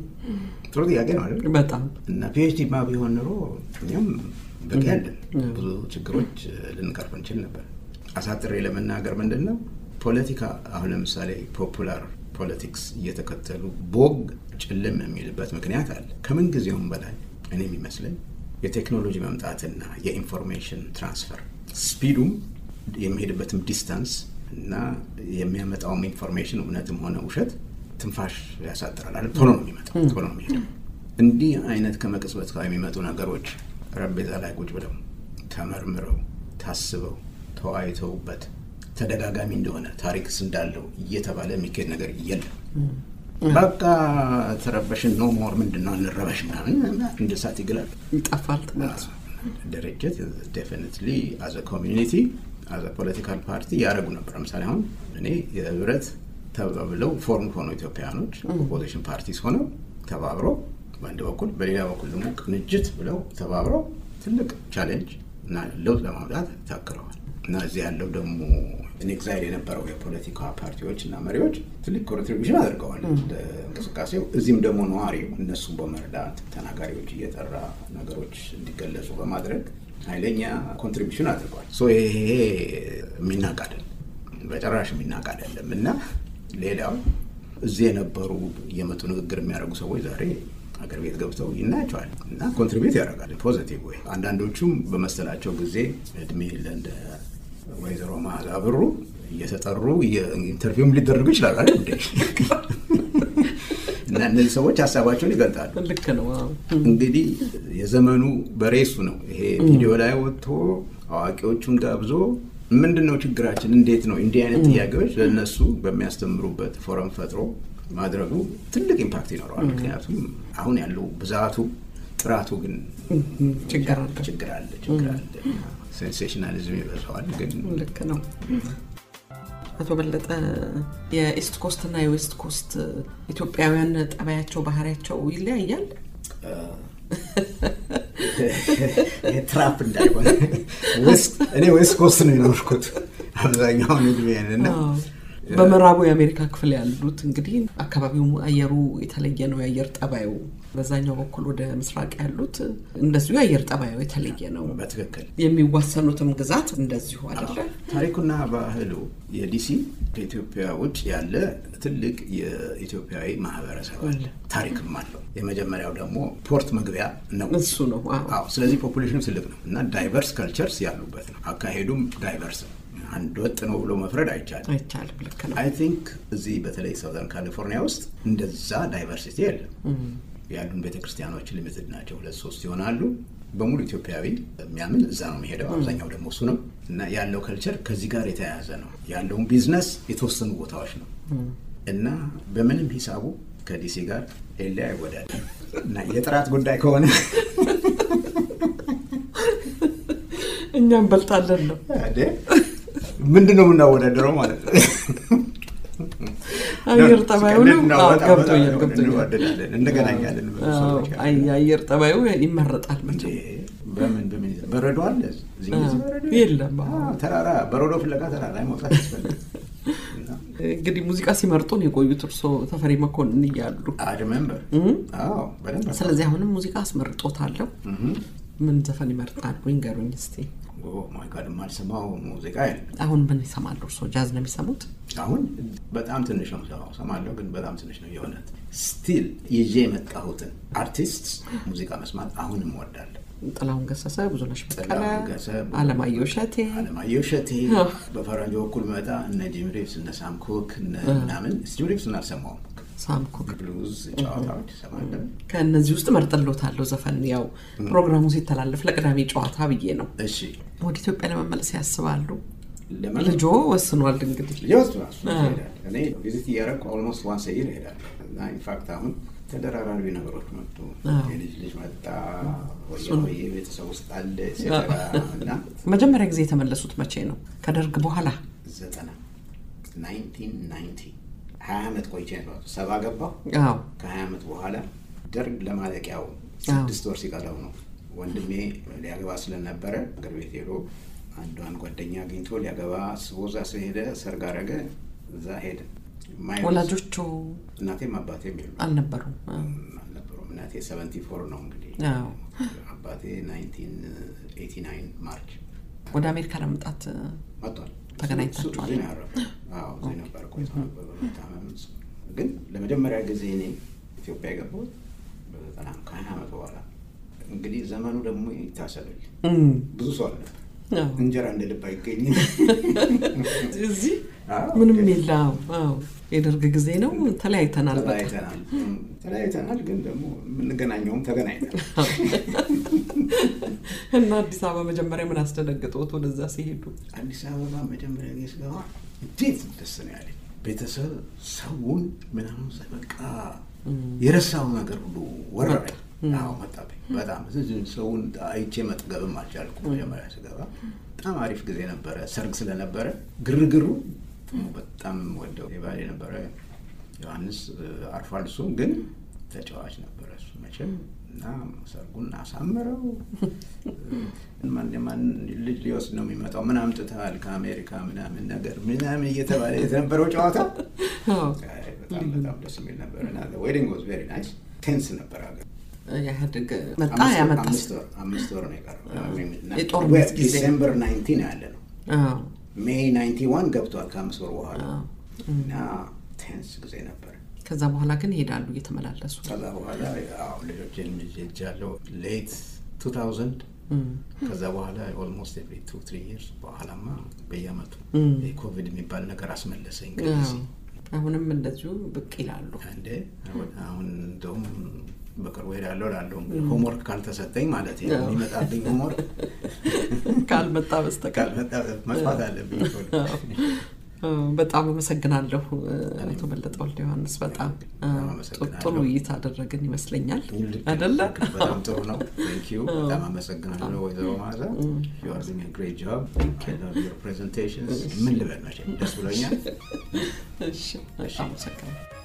Speaker 3: ጥሩ ጥያቄ ነው አይደል?
Speaker 2: በጣም
Speaker 3: እና ፒኤችዲ ማ ቢሆን ኖሮ እኛም በቂ ያለን ብዙ ችግሮች ልንቀርፍ እንችል ነበር። አሳጥሬ ለመናገር ምንድነው ፖለቲካ አሁን ለምሳሌ ፖፑላር ፖለቲክስ እየተከተሉ ቦግ ጭልም የሚልበት ምክንያት አለ። ከምን ጊዜውም በላይ እኔ የሚመስለኝ የቴክኖሎጂ መምጣትና የኢንፎርሜሽን ትራንስፈር ስፒዱም የሚሄድበትም ዲስታንስ እና የሚያመጣውም ኢንፎርሜሽን እውነትም ሆነ ውሸት ትንፋሽ ያሳጥራል አይደል? ቶሎ ነው የሚመጣው፣ ቶሎ ነው የሚሄደው። እንዲህ አይነት ከመቅጽበት ጋር የሚመጡ ነገሮች ረቤዛ ላይ ቁጭ ብለው ተመርምረው ታስበው ተዋይተውበት ተደጋጋሚ እንደሆነ ታሪክስ እንዳለው እየተባለ የሚከድ ነገር የለም። በቃ ተረበሽን ኖ ሞር ምንድነው አንረበሽ ምናምን እንደሳት ይገላል ይጣፋል ማለት ነው። ድርጅት ዴፊኒትሊ አዝ አ ኮሚዩኒቲ አዝ አ ፖለቲካል ፓርቲ ያረጉ ነበር። ለምሳሌ አሁን እኔ የህብረት ተባብለው ፎርም ሆኖ ኢትዮጵያኖች ኦፖዚሽን ፓርቲስ ሆነው ተባብረው በአንድ በኩል በሌላ በኩል ደግሞ ቅንጅት ብለው ተባብረው ትልቅ ቻሌንጅ እና ለውጥ ለማምጣት ታክረዋል። እና እዚህ ያለው ደግሞ ኢንኤግዛይል የነበረው የፖለቲካ ፓርቲዎች እና መሪዎች ትልቅ ኮንትሪቢዩሽን አድርገዋል ለእንቅስቃሴው። እዚህም ደግሞ ነዋሪው እነሱን በመርዳት ተናጋሪዎች እየጠራ ነገሮች እንዲገለጹ በማድረግ ኃይለኛ ኮንትሪቢዩሽን አድርገዋል። ሶ ይሄ የሚናቅ አይደለም፣ በጭራሽ የሚናቅ አይደለም። እና ሌላው እዚህ የነበሩ የመጡ ንግግር የሚያደርጉ ሰዎች ዛሬ አገር ቤት ገብተው ይናቸዋል እና ኮንትሪቢዩት ያደርጋል ፖዚቲቭ ወይ። አንዳንዶቹም በመሰላቸው ጊዜ እድሜ ለእንደ ወይዘሮ መዓዛ ብሩ እየተጠሩ ኢንተርቪውም ሊደረጉ ይችላል አይደል እንዴ? እና እነዚህ ሰዎች ሀሳባቸውን ይገልጣሉ።
Speaker 2: ልክ ነው።
Speaker 3: እንግዲህ የዘመኑ በሬሱ ነው። ይሄ ቪዲዮ ላይ ወጥቶ አዋቂዎቹን ጋብዞ ምንድነው ችግራችን፣ እንዴት ነው እንዲህ አይነት ጥያቄዎች ለነሱ በሚያስተምሩበት ፎረም ፈጥሮ ማድረጉ ትልቅ ኢምፓክት ይኖረዋል። ምክንያቱም አሁን ያለው ብዛቱ ጥራቱ ግን ችግር አለ። ሴንሴሽናሊዝም ይበዛዋል። ግን
Speaker 2: ልክ ነው። አቶ በለጠ የኢስት ኮስት እና የዌስት ኮስት ኢትዮጵያውያን ጠባያቸው ባህሪያቸው ይለያያል?
Speaker 3: ትራፕ እንዳይሆን እኔ ዌስት ኮስት ነው የኖርኩት አብዛኛውን እድሜዬን እና
Speaker 2: በመራቡ የአሜሪካ ክፍል ያሉት እንግዲህ አካባቢው አየሩ የተለየ ነው። የአየር ጠባዩ በዛኛው በኩል ወደ ምስራቅ ያሉት እንደዚሁ የአየር ጠባዩ የተለየ ነው።
Speaker 3: በትክክል
Speaker 2: የሚዋሰኑትም ግዛት እንደዚሁ አይደለ?
Speaker 3: ታሪኩና ባህሉ የዲሲ ከኢትዮጵያ ውጭ ያለ ትልቅ የኢትዮጵያዊ ማህበረሰብ አለ፣ ታሪክም አለው። የመጀመሪያው ደግሞ ፖርት መግቢያ ነው
Speaker 2: እሱ ነው።
Speaker 3: አዎ። ስለዚህ ፖፑሌሽኑ ትልቅ ነው እና ዳይቨርስ ካልቸርስ ያሉበት ነው። አካሄዱም ዳይቨርስ ነው። አንድ ወጥ ነው ብሎ መፍረድ አይቻልም።
Speaker 2: ልክ ነው።
Speaker 3: አይ ቲንክ እዚህ በተለይ ሳውዘርን ካሊፎርኒያ ውስጥ እንደዛ ዳይቨርሲቲ የለም። ያሉን ቤተክርስቲያኖች ሊሚትድ ናቸው፣ 2-3 ይሆናሉ። በሙሉ ኢትዮጵያዊ የሚያምን እዛ ነው የሚሄደው። አብዛኛው ደግሞ እሱ ነው እና ያለው ካልቸር ከዚህ ጋር የተያያዘ ነው። ያለውን ቢዝነስ የተወሰኑ ቦታዎች ነው እና በምንም ሂሳቡ ከዲሲ ጋር ኤላ አይወዳደርም። እና የጥራት ጉዳይ ከሆነ
Speaker 2: እኛም በልጣለን ነው
Speaker 3: ምንድነው የምናወዳደረው ማለት ነው።
Speaker 2: አየር ጠባዩ ነው ገብቶኛል
Speaker 3: እንደገናኛለን
Speaker 2: አየር ጠባዩ ይመረጣል ማለት
Speaker 3: በምን በረዶ አለ እዚህ በረዶ
Speaker 2: የለም
Speaker 3: ተራራ በረዶ ፍለጋ ተራራ መውጣት ያስፈልጋል
Speaker 2: እንግዲህ ሙዚቃ ሲመርጡ ነው የቆዩት እርሶ ተፈሪ መኮንን ይያሉ
Speaker 3: I remember በደንብ
Speaker 2: ስለዚህ አሁንም ሙዚቃ አስመርጦታለሁ ምን ዘፈን ይመርጣል ወንገሩኝ እስቲ
Speaker 3: ማይ ጋድ ማልሰማው ሙዚቃ
Speaker 2: አሁን ምን ይሰማሉ እርሶ ጃዝ ነው የሚሰሙት
Speaker 3: አሁን በጣም ትንሽ ነው ሰማለሁ ግን በጣም ትንሽ ነው የሆነት ስቲል ይዤ መጣሁትን አርቲስት ሙዚቃ መስማት አሁንም ወዳለሁ
Speaker 2: ጥላሁን ገሰሰ ብዙነሽ በቀለ አለማየሁ እሸቴ
Speaker 3: በፈረንጆ በኩል መጣ እነ ጂም ሪቭስ እነ ሳም ኩክ ምናምን ጂም ሪቭስ እናልሰማውም
Speaker 2: ሳም ኩክ
Speaker 3: ብሉዝ ጨዋታዎች ሰማለሁ
Speaker 2: ከነዚህ ውስጥ መርጠልዎታለሁ ዘፈን ያው ፕሮግራሙ ሲተላለፍ ለቅዳሜ ጨዋታ ብዬ ነው
Speaker 3: እሺ
Speaker 2: ወደ ኢትዮጵያ ለመመለስ ያስባሉ ልጆ ወስኗል እንግዲህ
Speaker 3: እኔ ቪዚት ያረኩ almost once a year ሄዳለሁ እና in fact አሁን ተደራራቢ ነገሮች መጡ የልጅ መጣ ወይ ቤተሰብ ውስጥ አለ ሲሰራ እና
Speaker 2: መጀመሪያ ጊዜ የተመለሱት መቼ ነው ከደርግ በኋላ
Speaker 3: 1990 20 ዓመት ቆይቼ ነው ሰባ ገባሁ ከ20 ዓመት በኋላ ደርግ ለማለቂያው 6 ወር ሲቀረው ነው ወንድሜ ሊያገባ ስለነበረ አገር ቤት ሄዶ አንዷን ጓደኛ አግኝቶ ሊያገባ ስቦዛ ስለሄደ ሰርግ አረገ እዛ ሄደ
Speaker 2: ወላጆቹ
Speaker 3: እናቴም አባቴም
Speaker 2: አልነበሩም
Speaker 3: እናቴ 74 ነው እንግዲህ አባቴ 1989 ማርች
Speaker 2: ወደ አሜሪካ ለመምጣት
Speaker 3: መጥቷል
Speaker 2: ተገናኝታችኋል
Speaker 3: አዎ እዚህ ነበር ቆይቶ ነበር ግን ለመጀመሪያ ጊዜ እኔ ኢትዮጵያ የገባሁት ከ20 ዓመት በኋላ እንግዲህ ዘመኑ ደግሞ ይታሰበል ብዙ ሰው አለ እንጀራ እንደልብ አይገኝም
Speaker 2: እዚህ ምንም የለም የደርግ ጊዜ ነው ተለያይተናል
Speaker 3: ግን ደግሞ የምንገናኘውም ተገናኝተናል
Speaker 2: እና አዲስ አበባ መጀመሪያ ምን አስደነገጠዎት ወደዛ ሲሄዱ
Speaker 3: አዲስ አበባ መጀመሪያ ጊዜ ስገባ እንዴት ደስ ነው ያለኝ ቤተሰብ ሰውን ምናምን በቃ የረሳው ነገር ሁሉ ወረደ መጣብኝ በጣም ሰውን አይቼ መጥገብም አልቻልኩም መጀመሪያ ስገባ በጣም አሪፍ ጊዜ ነበረ ሰርግ ስለነበረ ግርግሩ በጣም ወደው የባሌ ነበረ ዮሐንስ አርፋል እሱ ግን ተጫዋች ነበረ እሱ መቼም እና ሰርጉን አሳመረው ማን ልጅ ሊወስድ ነው የሚመጣው ምን አምጥተሃል ከአሜሪካ ምናምን ነገር ምናምን እየተባለ የተነበረው ጨዋታ በጣም ደስ የሚል ነበር እና wedding was very nice tense ነበር አገር
Speaker 2: ያህድግ መጣ ያመጣስ
Speaker 3: 5 ወር ነው የቀረው ዲሴምበር 19 ያለ ነው ሜይ 91 ገብቷል ከ5 ወር በኋላ እና ቴንስ ጊዜ ነበር
Speaker 2: ከዛ በኋላ ግን ሄዳሉ እየተመላለሱ
Speaker 3: ከዛ በኋላ ልጆችን ይጃለው ሌት 2000 ከዛ በኋላ almost every 2-3 years በኋላማ በየአመቱ የኮቪድ የሚባል ነገር አስመለሰኝ እንግዲህ
Speaker 2: አሁንም እንደዚሁ ብቅ ይላሉ
Speaker 3: እንዴ አሁን እንደውም በቅርቡ ሄዳለሁ ላለው ሆምወርክ ካልተሰጠኝ ማለት ነው የሚመጣብኝ ሆምወርክ
Speaker 2: ካልመጣ በስተቀር
Speaker 3: መስዋዕት አለብኝ
Speaker 2: በጣም አመሰግናለሁ አቶ በለጠ ወልደ ዮሐንስ በጣም ጥሩ ውይይት አደረግን ይመስለኛል አይደለ
Speaker 3: በጣም ጥሩ ነው thank you በጣም አመሰግናለሁ ወይዘሮ ማዛ you are doing a great job I love your presentations ምን ልበል መቼም ደስ ብሎኛል
Speaker 2: እሺ አመሰግናለሁ